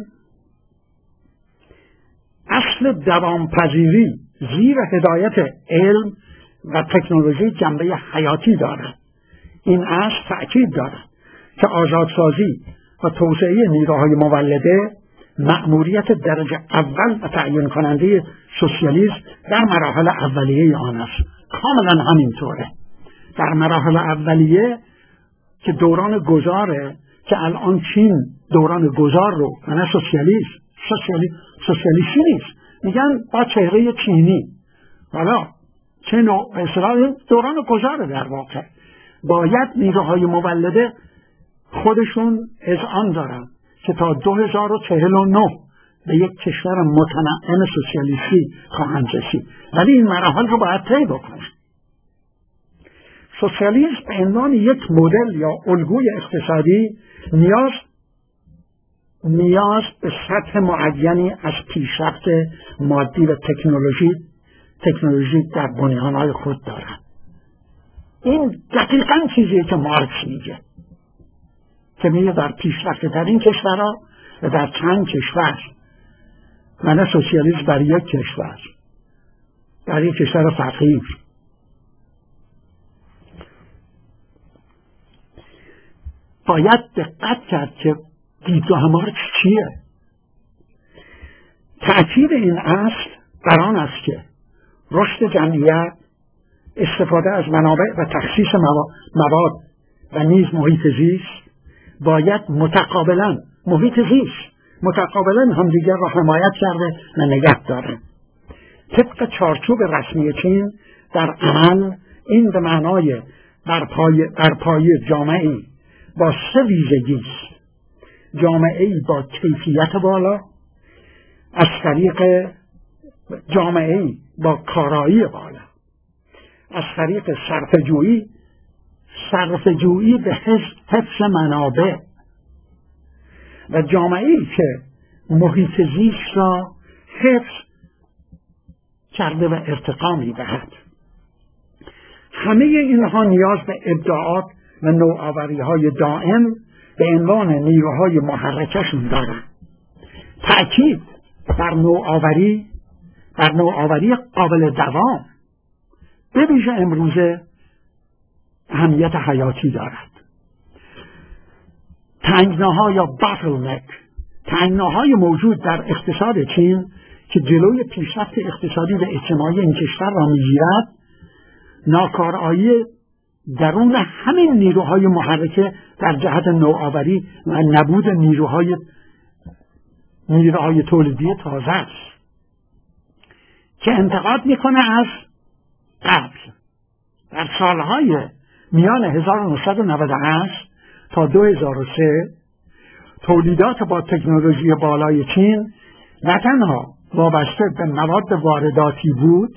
اصل دوامپذیری زیر هدایت علم و تکنولوژی جنبه حیاتی دارد. این اصل تأکید دارد که آزادسازی و توسعه نیروهای مولده مأموریت درجه اول و تعیین کننده سوسیالیسم در مراحل اولیه آن است. کاملا همینطوره. در مراحل اولیه که دوران گذاره، که الان چین دوران گذار رو، نه سوسیالیسم، سوسیالیسم سوسیالیستی نیست، میگن با چهره چینی. حالا چه نوع اصرار دوران گذاره در واقع. باید نیروهای مولده خودشون اذعان دارن که تا دو هزار و چهل و نه به یک کشور متنعم سوسیالیستی خواهند رسید، ولی این مراحل رو باید طی بکنن. سوسیالیسم به عنوان یک مدل یا الگوی اقتصادی نیاز نیاز به سطح معینی از پیشرفت مادی و تکنولوژی تکنولوژی در بنیانهای خود دارد. این دقیقاً چیزیه که مارکس میگه، که میگه در پیشرفته ترین کشورها و در چند کشور، من سوسیالیسم برای یک کشور، در یک کشور فقیر، باید دقت کرد که دیدگاه ما چیه. تأکید این اصل بر آن است که رشد جمعیت، استفاده از منابع و تخصیص مواد و نیز محیط زیست باید متقابلا محیط زیست متقابلا همدیگر را حمایت کرده و نگه داره. طبق چارچوب رسمی چین در عمل این به معنای برپای برپای جامعه‌ای با سه ویژگی است: جامعه‌ای با کیفیت بالا، از طریق جامعه‌ای با کارایی بالا، از طریق صرفه‌جویی صرفه‌جویی به حفظ منابع، و جامعه‌ای که محیط زیست را حفظ کرده و ارتقا می‌دهد. همه اینها نیاز به ابداعات و نوآوری‌های دائم به عنوان نیروهای محرکشون دارند. تأکید بر نوآوری بر نوآوری قابل دوام به ویژه امروزه اهمیت حیاتی دارد. تنگناها یا باتلنک، تنگناهای موجود در اقتصاد چین که جلوی پیشرفت اقتصادی و اجتماعی این کشور را میگیرد، ناکارآیی درون همین نیروهای محرکه در جهت نوآوری و نبود نیروهای نیروهای تولیدی تازه است که انتقاد میکنه از قبل. در سالهای میان هزار و نهصد و نود و هشت تا دو هزار و سه تولیدات با تکنولوژی بالای چین نه تنها وابسته به مواد وارداتی بود،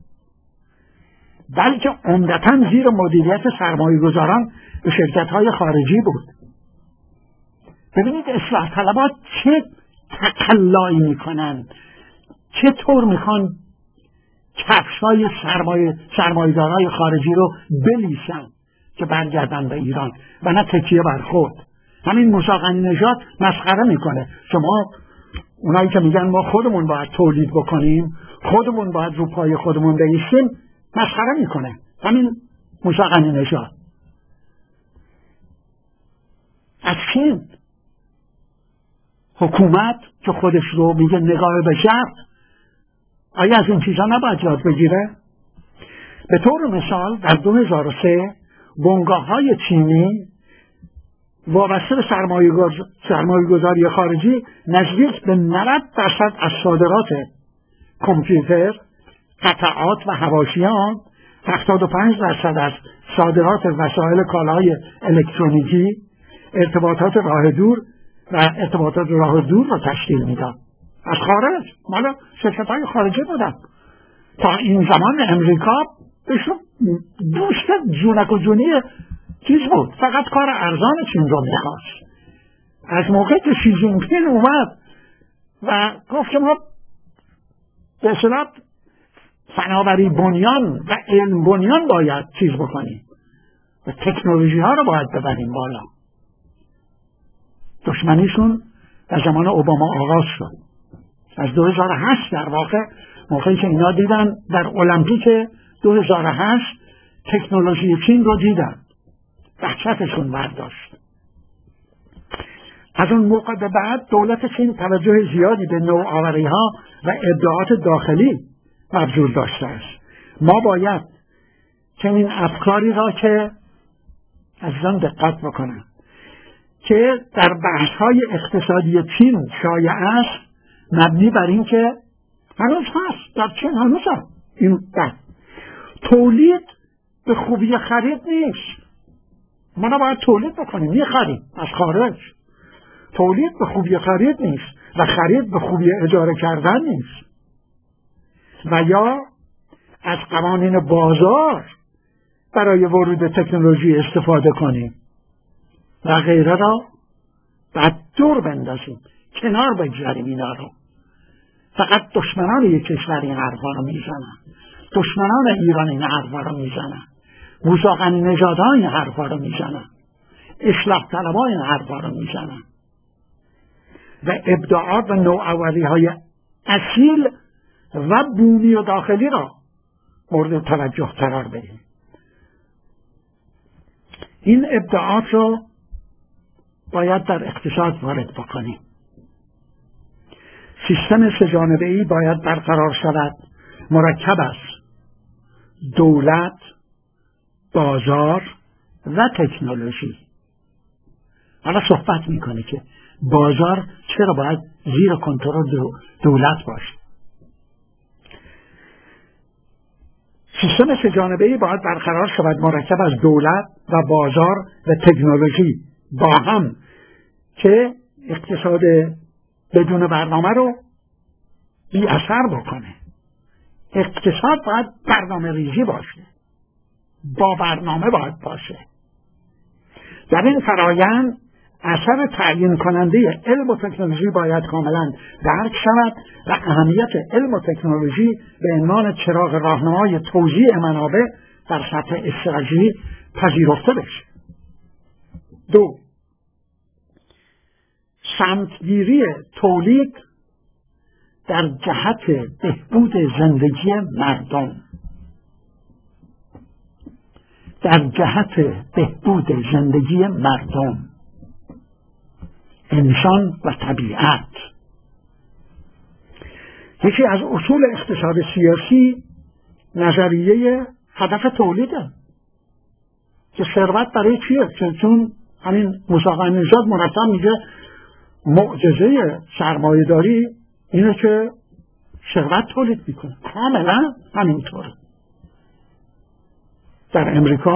بلکه عمدتاً زیر مدیریت سرمایه‌گذاران به شرکت‌های خارجی بود. ببینید اصلاح طلبات چه تقلایی میکنن، چطور میخوان کفشای سرمایه سرمایه‌دارای خارجی رو بلیسن که برگردن به ایران و نه تکیه بر خود. همین موسی غنی نژاد مسخره میکنه. شما اونایی که میگن ما خودمون باید تولید بکنیم، خودمون باید رو پای خودمون بایستیم، مسخره میکنه همین موسی غنی نژاد. از چین حکومت که خودش رو میگه نگاه به شرق، آیا از این چیزا نباید یاد بگیره؟ به طور مثال در دو هزار و سه بنگاه‌های چینی وابسته به سرمایه‌گذاری خارجی نزدیک به نود درصد از صادرات کامپیوتر، قطعات و حواشیان، هفتاد و پنج درصد از صادرات وسایل کالاهای الکترونیکی، ارتباطات راه دور و ارتباطات راه دور را تشکیل میداد. از خارج مالا شرکت‌های خارجی بودن. تا این زمان امریکا بهشون دوست جونک و جونی چیز بود، فقط کار ارزان چین رو میخواست. از موقع که شی جین پینگ اومد و گفت که ما به اصطلاح فناوری بنیان و علم بنیان باید چیز بکنیم و تکنولوژی ها رو باید ببریم بالا، دشمنیشون در زمان اوباما آغاز شد. از دو هزار و هشت در واقع موقعی که اینا دیدن در المپیک دو هزار و هشت تکنولوژی چین رو دیدن، وحشتشون برداشت. از اون موقع به بعد دولت چین توجه زیادی به نوآوری ها و ابداعات داخلی مبذول داشته است. ما باید چنین افکاری را که عزیزان دقت بکنن که در بحث های اقتصادی چین شایع است، مبنی بر این که هنوز هست در چین، هنوز هست این بحث تولید به خوبی خرید نیست. ما نباید تولید بکنیم، میخریم از خارج. تولید به خوبی خرید نیست و خرید به خوبی اجاره کردن نیست، و یا از قوانین بازار برای ورود تکنولوژی استفاده کنیم و غیره را بعد دور بندازیم، کنار بگذاریم. اینا رو فقط دشمنان یک کشور این حرفا رو میزنن، دشمنان ایران این حرفا رو میزنن، موسی غنی نژادها این حرفا رو میزنن، اصلاح طلبها این حرفا رو میزنن. و ابداعات و نوآوری های اصیل و بومی و داخلی را مورد توجه قرار بدیم. این ابداعات را باید در اقتصاد وارد بکنیم. سیستم سه جانبه ای باید برقرار شود، مرکب است دولت، بازار و تکنولوژی. حالا صحبت میکنه که بازار چرا باید زیر کنترل دولت باشه. سیستم سه جانبه ای باید برقرار شود، مرکب از دولت و بازار و تکنولوژی با هم، که اقتصاد بدون برنامه رو بی اثر بکنه. اقتصاد باید برنامه ریزی باشه، با برنامه باید باشه. در این فرایند اثر تعیین کننده علم و تکنولوژی باید کاملا درک شود و اهمیت علم و تکنولوژی به عنوان چراغ راهنمای توزیع منابع در سطح استراتژی پذیرفته بشه. دو، سمتگیری تولید در جهت بهبود زندگی مردم، در جهت بهبود زندگی مردم، انسان و طبیعت. یکی از اصول اقتصاد سیاسی نظریه هدف تولیده که ثروت برای چیه؟ چون همین موسی نژاد مرتب میگه معجزه سرمایه‌داری اینه که ثروت تولید میکنه. کاملا همینطوره. در امریکا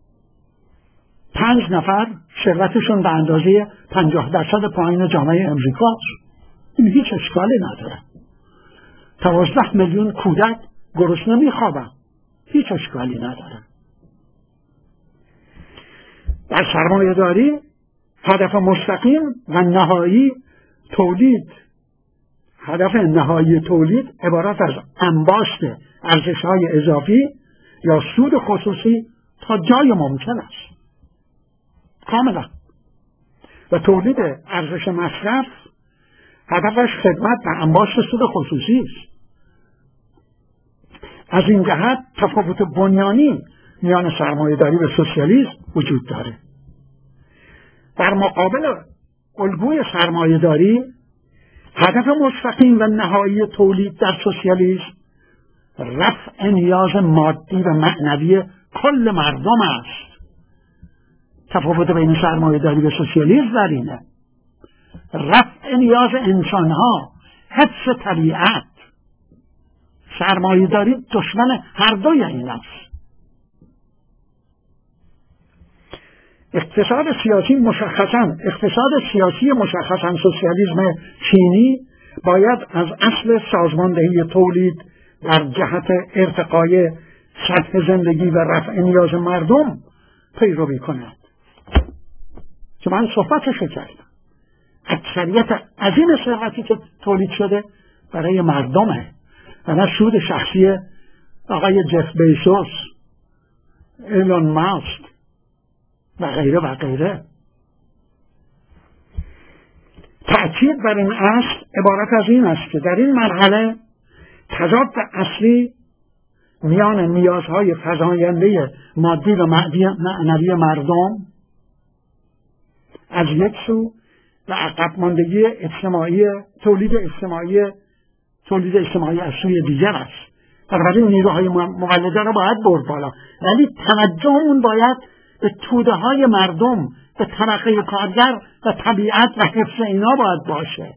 پنج نفر ثروتشون به اندازه پنجاه درصد پایین جامعه امریکاست. این هیچ اشکالی نداره. دوازده میلیون کودک گرسنه میخوابن، هیچ اشکالی نداره. در سرمایه داری هدف مستقیم و نهایی تولید، هدف نهایی تولید عبارت از انباشت ارزش‌های اضافی یا سود خصوصی تا جای ممکن است. کاملا. و تولید ارزش مصرف هدفش خدمت و انباشت سود خصوصی است. از این جهت تفاوت بنیانی میان سرمایه‌داری و سوسیالیسم وجود داره. در مقابل الگوی سرمایه‌داری هدف مستقیم و نهایی تولید در سوسیالیسم رفع نیاز مادی و معنوی کل مردم است. تفاوت بین سرمایه‌داری و سوسیالیسم در اینه. رفع نیاز انسانها، حفظ طبیعت. سرمایه‌داری دشمن هر دوی این است. اقتصاد سیاسی مشخصاً اقتصاد سیاسی مشخصاً سوسیالیسم چینی باید از اصل سازماندهی تولید در جهت ارتقای سطح زندگی و رفع نیاز مردم پیروی کند. که من صحبتشو کردم. اکثریت عظیم ثروتی که تولید شده برای مردمه و نه سود شخصی آقای جف بیزوس، ایلون ماسک و غیره و غیره. تأکید بر این اصل عبارت از این است که در این مرحله تضاد اصلی میان نیازهای فزاینده مادی و معنوی مردم از یک سو و عقب ماندگی اجتماعی تولید اجتماعی تولید اجتماعی از سوی دیگر است. بنابراین نیروهای مولده را باید برد بالا، ولی توجهمون باید به توده های مردم، به طبقه کارگر و طبیعت و حفظ اینا باید باشه.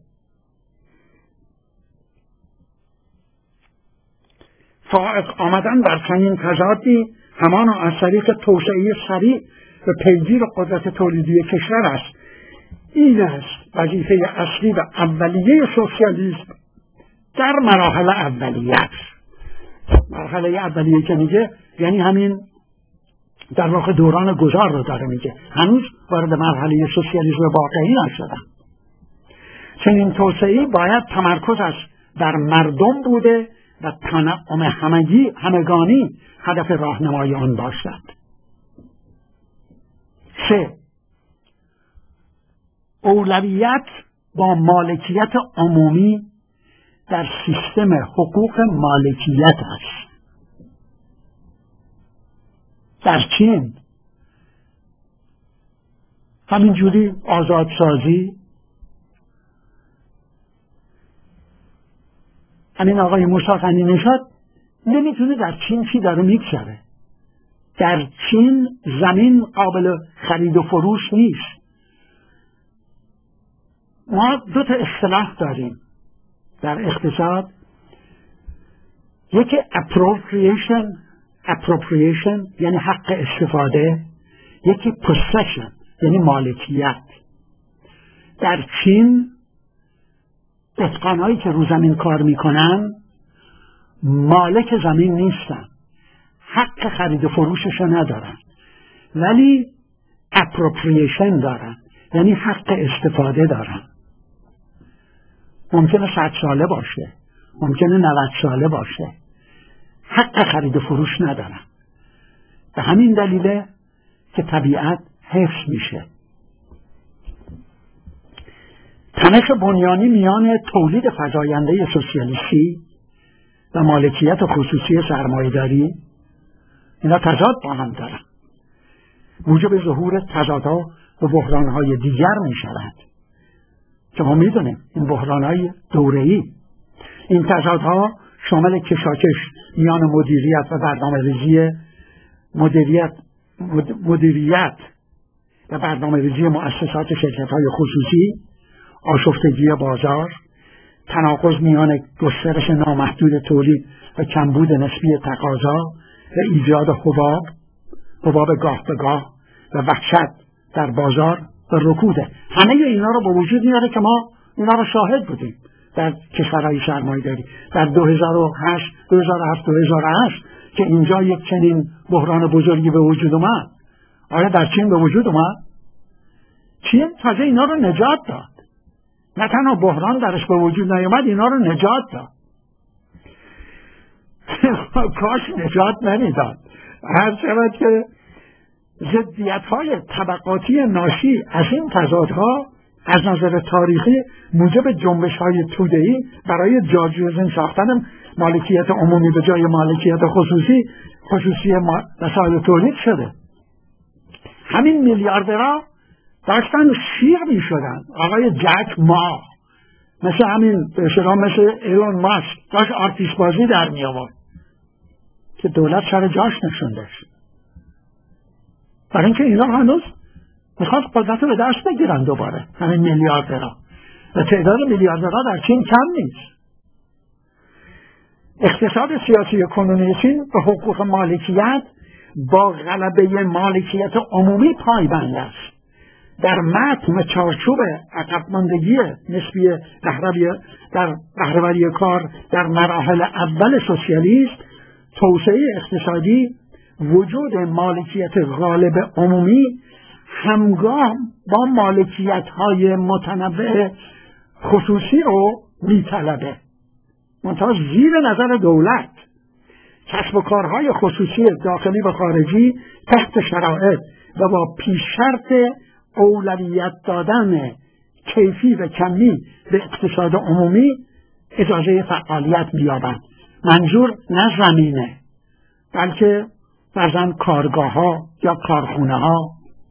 فائق آمدن در چنین تضادی همانا از طریق توسعه سریع و پیگیر قدرت تولیدی کشور است. این است وظیفه اصلی و اولیه سوسیالیسم در مراحل اولیه. مرحله اولیه که میگه یعنی همین در واقع دوران گذار رو داره میگه، هنوز وارد مرحله سوسیالیسم واقعی نشدن. چنین توسعه‌ای باید تمرکزش در مردم بوده و تنعم همگی همگانی هدف راهنمای آن باشد. سه، اولویت با مالکیت عمومی در سیستم حقوق مالکیت است. در چین همینجوری آزادسازی. همین آقای موسی غنی نژاد نمیتونه در چین چی داره میگذره. در چین زمین قابل خرید و فروش نیست. ما دو تا اصطلاح داریم در اقتصاد، یکی appropriation appropriation یعنی حق استفاده، یکی possession یعنی مالکیت. در چین دهقان‌هایی که رو زمین کار میکنن مالک زمین نیستن، حق خرید و فروشش ندارن، ولی appropriation دارن، یعنی حق استفاده دارن. ممکنه صد ساله باشه، ممکنه نود ساله باشه، حق خرید و فروش ندارن. به همین دلیله که طبیعت حفظ میشه. تنش بنیانی میان تولید فزاینده سوسیالیستی و مالکیت خصوصی سرمایه‌داری، اینا تضاد با هم دارن. موجب ظهور تضادها و بحرانهای دیگر میشوند که ما میدونیم این بحرانهای دوره‌ای. این تضادها شامل کشاکش میان مدیریت و برنامه‌ریزی مدیریت مدیریت و برنامه‌ریزی مؤسسات شرکت‌های خصوصی، آشفتگی بازار، تناقض میان گسترش نامحدود تولید و کمبود نسبی تقاضا و ایجاد حباب حباب گاه به گاه و وحشت در بازار و رکوده. همه اینا رو به وجود میاره که ما اینا رو شاهد بودیم در کشورهای سرمایه‌داری در دو هزار و هشت دو هزار و هفت دو هزار و هشت که اینجا یک چنین بحران بزرگی به وجود اومد. آیا در چین به وجود اومد؟ چین تازه اینا رو نجات داد. نه تنها بحران درش به وجود نیامد، اینا رو نجات داد. کاش نجات نمیداد. هر شود که ضدیت‌های طبقاتی ناشی از این تضادها از نظر تاریخی موجب جنبش‌های توده‌ای برای جاجوزین ساختن مالکیت عمومی به جای مالکیت خصوصی خصوصی وسایل تولید شده. همین میلیاردرها داشتن شیر می شدن. آقای جک ما مثل همین به شما مثل ایلون ماسک داشت آرتیست بازی در می آورد که دولت سر جاش نشوندش، برای اینکه اینا هنوز میخواست قدرت رو به دست بگیرن دوباره. همین میلیاردرها و تعداد میلیاردرها در چین کم نیست. اقتصاد سیاسی کنونی چین به حقوق مالکیت با غلبه مالکیت عمومی پایبند است. در متن و چارچوب عقب ماندگی نسبی در بهره‌وری کار در مراحل اول سوسیالیسم، توسعه اقتصادی، وجود مالکیت غالب عمومی همگام با مالکیت‌های متنوع خصوصی رو می‌طلبه، منتها زیر نظر دولت. کسب و کارهای خصوصی داخلی و خارجی تحت شرایط و با پیش‌شرط اولویت دادن کیفی و کمی به اقتصاد عمومی اجازه فعالیت بیابند. منظور نه زمینه، بلکه مثلا کارگاه ها یا کارخونه ها.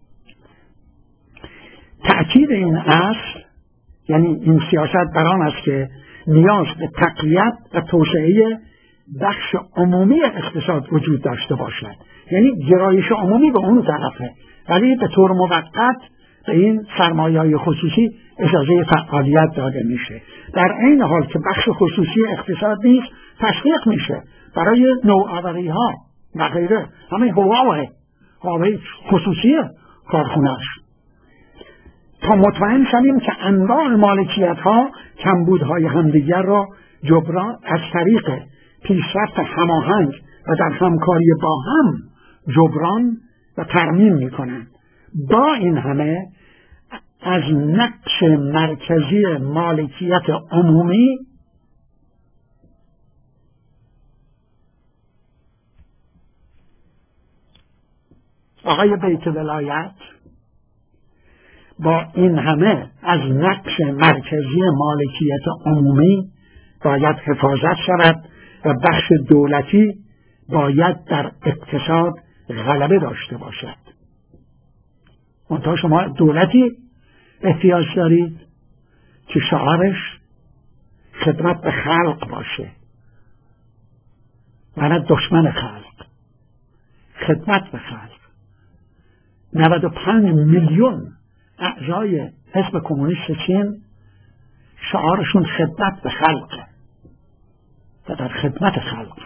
تأکید این اصل یعنی این سیاست بر آن است که نیاز به تقویت و توسعه بخش عمومی اقتصاد وجود داشته باشد، یعنی گرایش عمومی به اون طرفه، ولی به طور موقت به این سرمایه‌های خصوصی اجازه فعالیت داده میشه. در این حال که بخش خصوصی اقتصاد نیز تشویق میشه برای نوآوری ها و غیره. همین هواوی هواوی خصوصی کارخونه‌اش. تا مطمئن شویم که انواع مالکیت ها کمبودهای همدیگر را جبران از طریق پیشرفت هماهنگ و در همکاری با هم جبران و ترمیم میکنند. با این همه از نقش مرکزی مالکیت عمومی آقای بیت ولایت با این همه از نقش مرکزی مالکیت عمومی باید حفاظت شود و بخش دولتی باید در اقتصاد غلبه داشته باشد. منتها شما دولتی احتیاج دارید که شعارش خدمت به خلق باشه و نه دشمن خلق. خدمت به خلق. نود و پنج میلیون اعضای حزب کمونیست چین شعارشون خدمت به خلق و در خدمت خلق.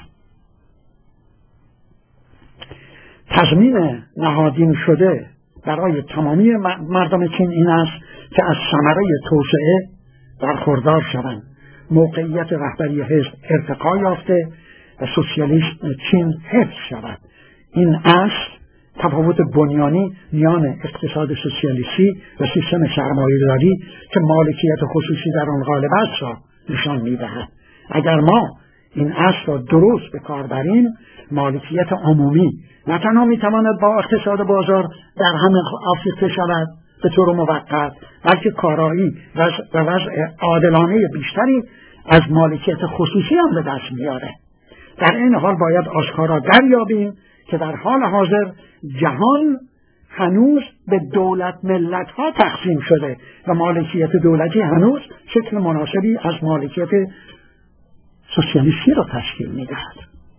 تضمین نهادین شده برای تمامی مردم چین این است که از ثمره توسعه برخوردار شوند، موقعیت رهبری حزب ارتقا یافته و سوسیالیسم چین حفظ شود. این است تفاوت بنیانی میان اقتصاد سوسیالیستی و سیستم سرمایه‌داری که مالکیت خصوصی در آن غالب است را نشان می‌دهد. اگر ما این اصل را درست به کار بریم، مالکیت عمومی نه تنها می‌تواند با اقتصاد بازار در هم آفریقه شود به طور موقت، بلکه کارایی و وضع عادلانه بیشتری از مالکیت خصوصی هم به دست میاره. در این حال باید آشکارا دریابیم که در حال حاضر جهان هنوز به دولت ملت ها تقسیم شده و مالکیت دولتی هنوز شکل مناسبی از مالکیت سوسیالیستی را تشکیل میدهد.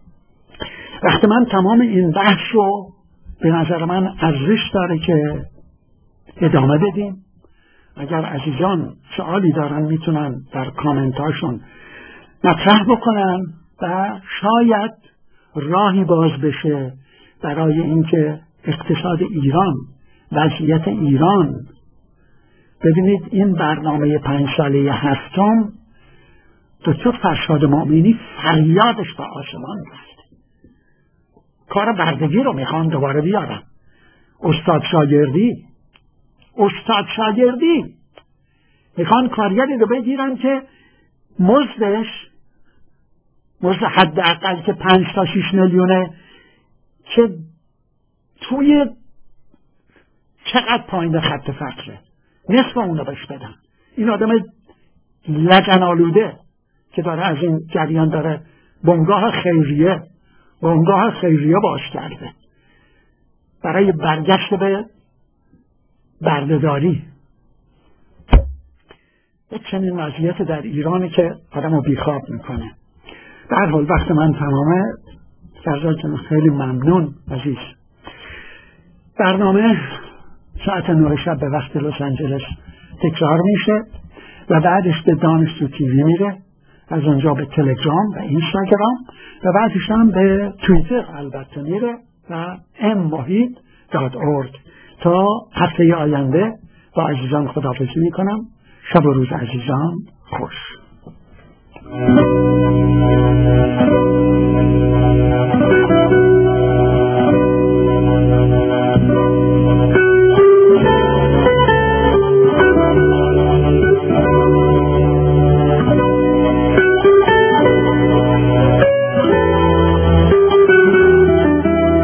وقتی من تمام این بحث رو به نظر من ارزش داره که ادامه بدیم. اگر عزیزان سوالی دارن میتونن در کامنت هاشون مطرح بکنن و شاید راهی باز بشه برای اینکه اقتصاد ایران، وضعیت ایران، ببینید این برنامه پنج ساله هفتم دکتر فرشاد مومنی فریادش به آسمان رفت. کار بردگی رو میخوان دوباره بیارن. استاد شاگردی استاد شاگردی میخوان کارگری رو بگیرن که مزدش مزد حداقل که پنج تا شیش میلیونه که توی چقدر پایین خط فقره نصف اونو بهش بدن. این آدم لجن آلوده که داره از این جریان داره بنگاه خیریه بنگاه خیریه باش کرده برای برگشت به بردهداری. یک چنین وضعیت در ایرانی که آدم رو بیخواب میکنه. در حال وقت من تمامه. فرزاد جان خیلی ممنون عزیز. برنامه ساعت نه شب به وقت لس آنجلس تکرار میشه و بعدش به دانشجو تیوی میره، از اونجا به تلگرام و اینستاگرام و بعدش هم به توییتر البته میره و ام محیط دات اورگ. تا هفته آینده با عزیزان خداحافظی میکنم. شب و روز عزیزان خوش.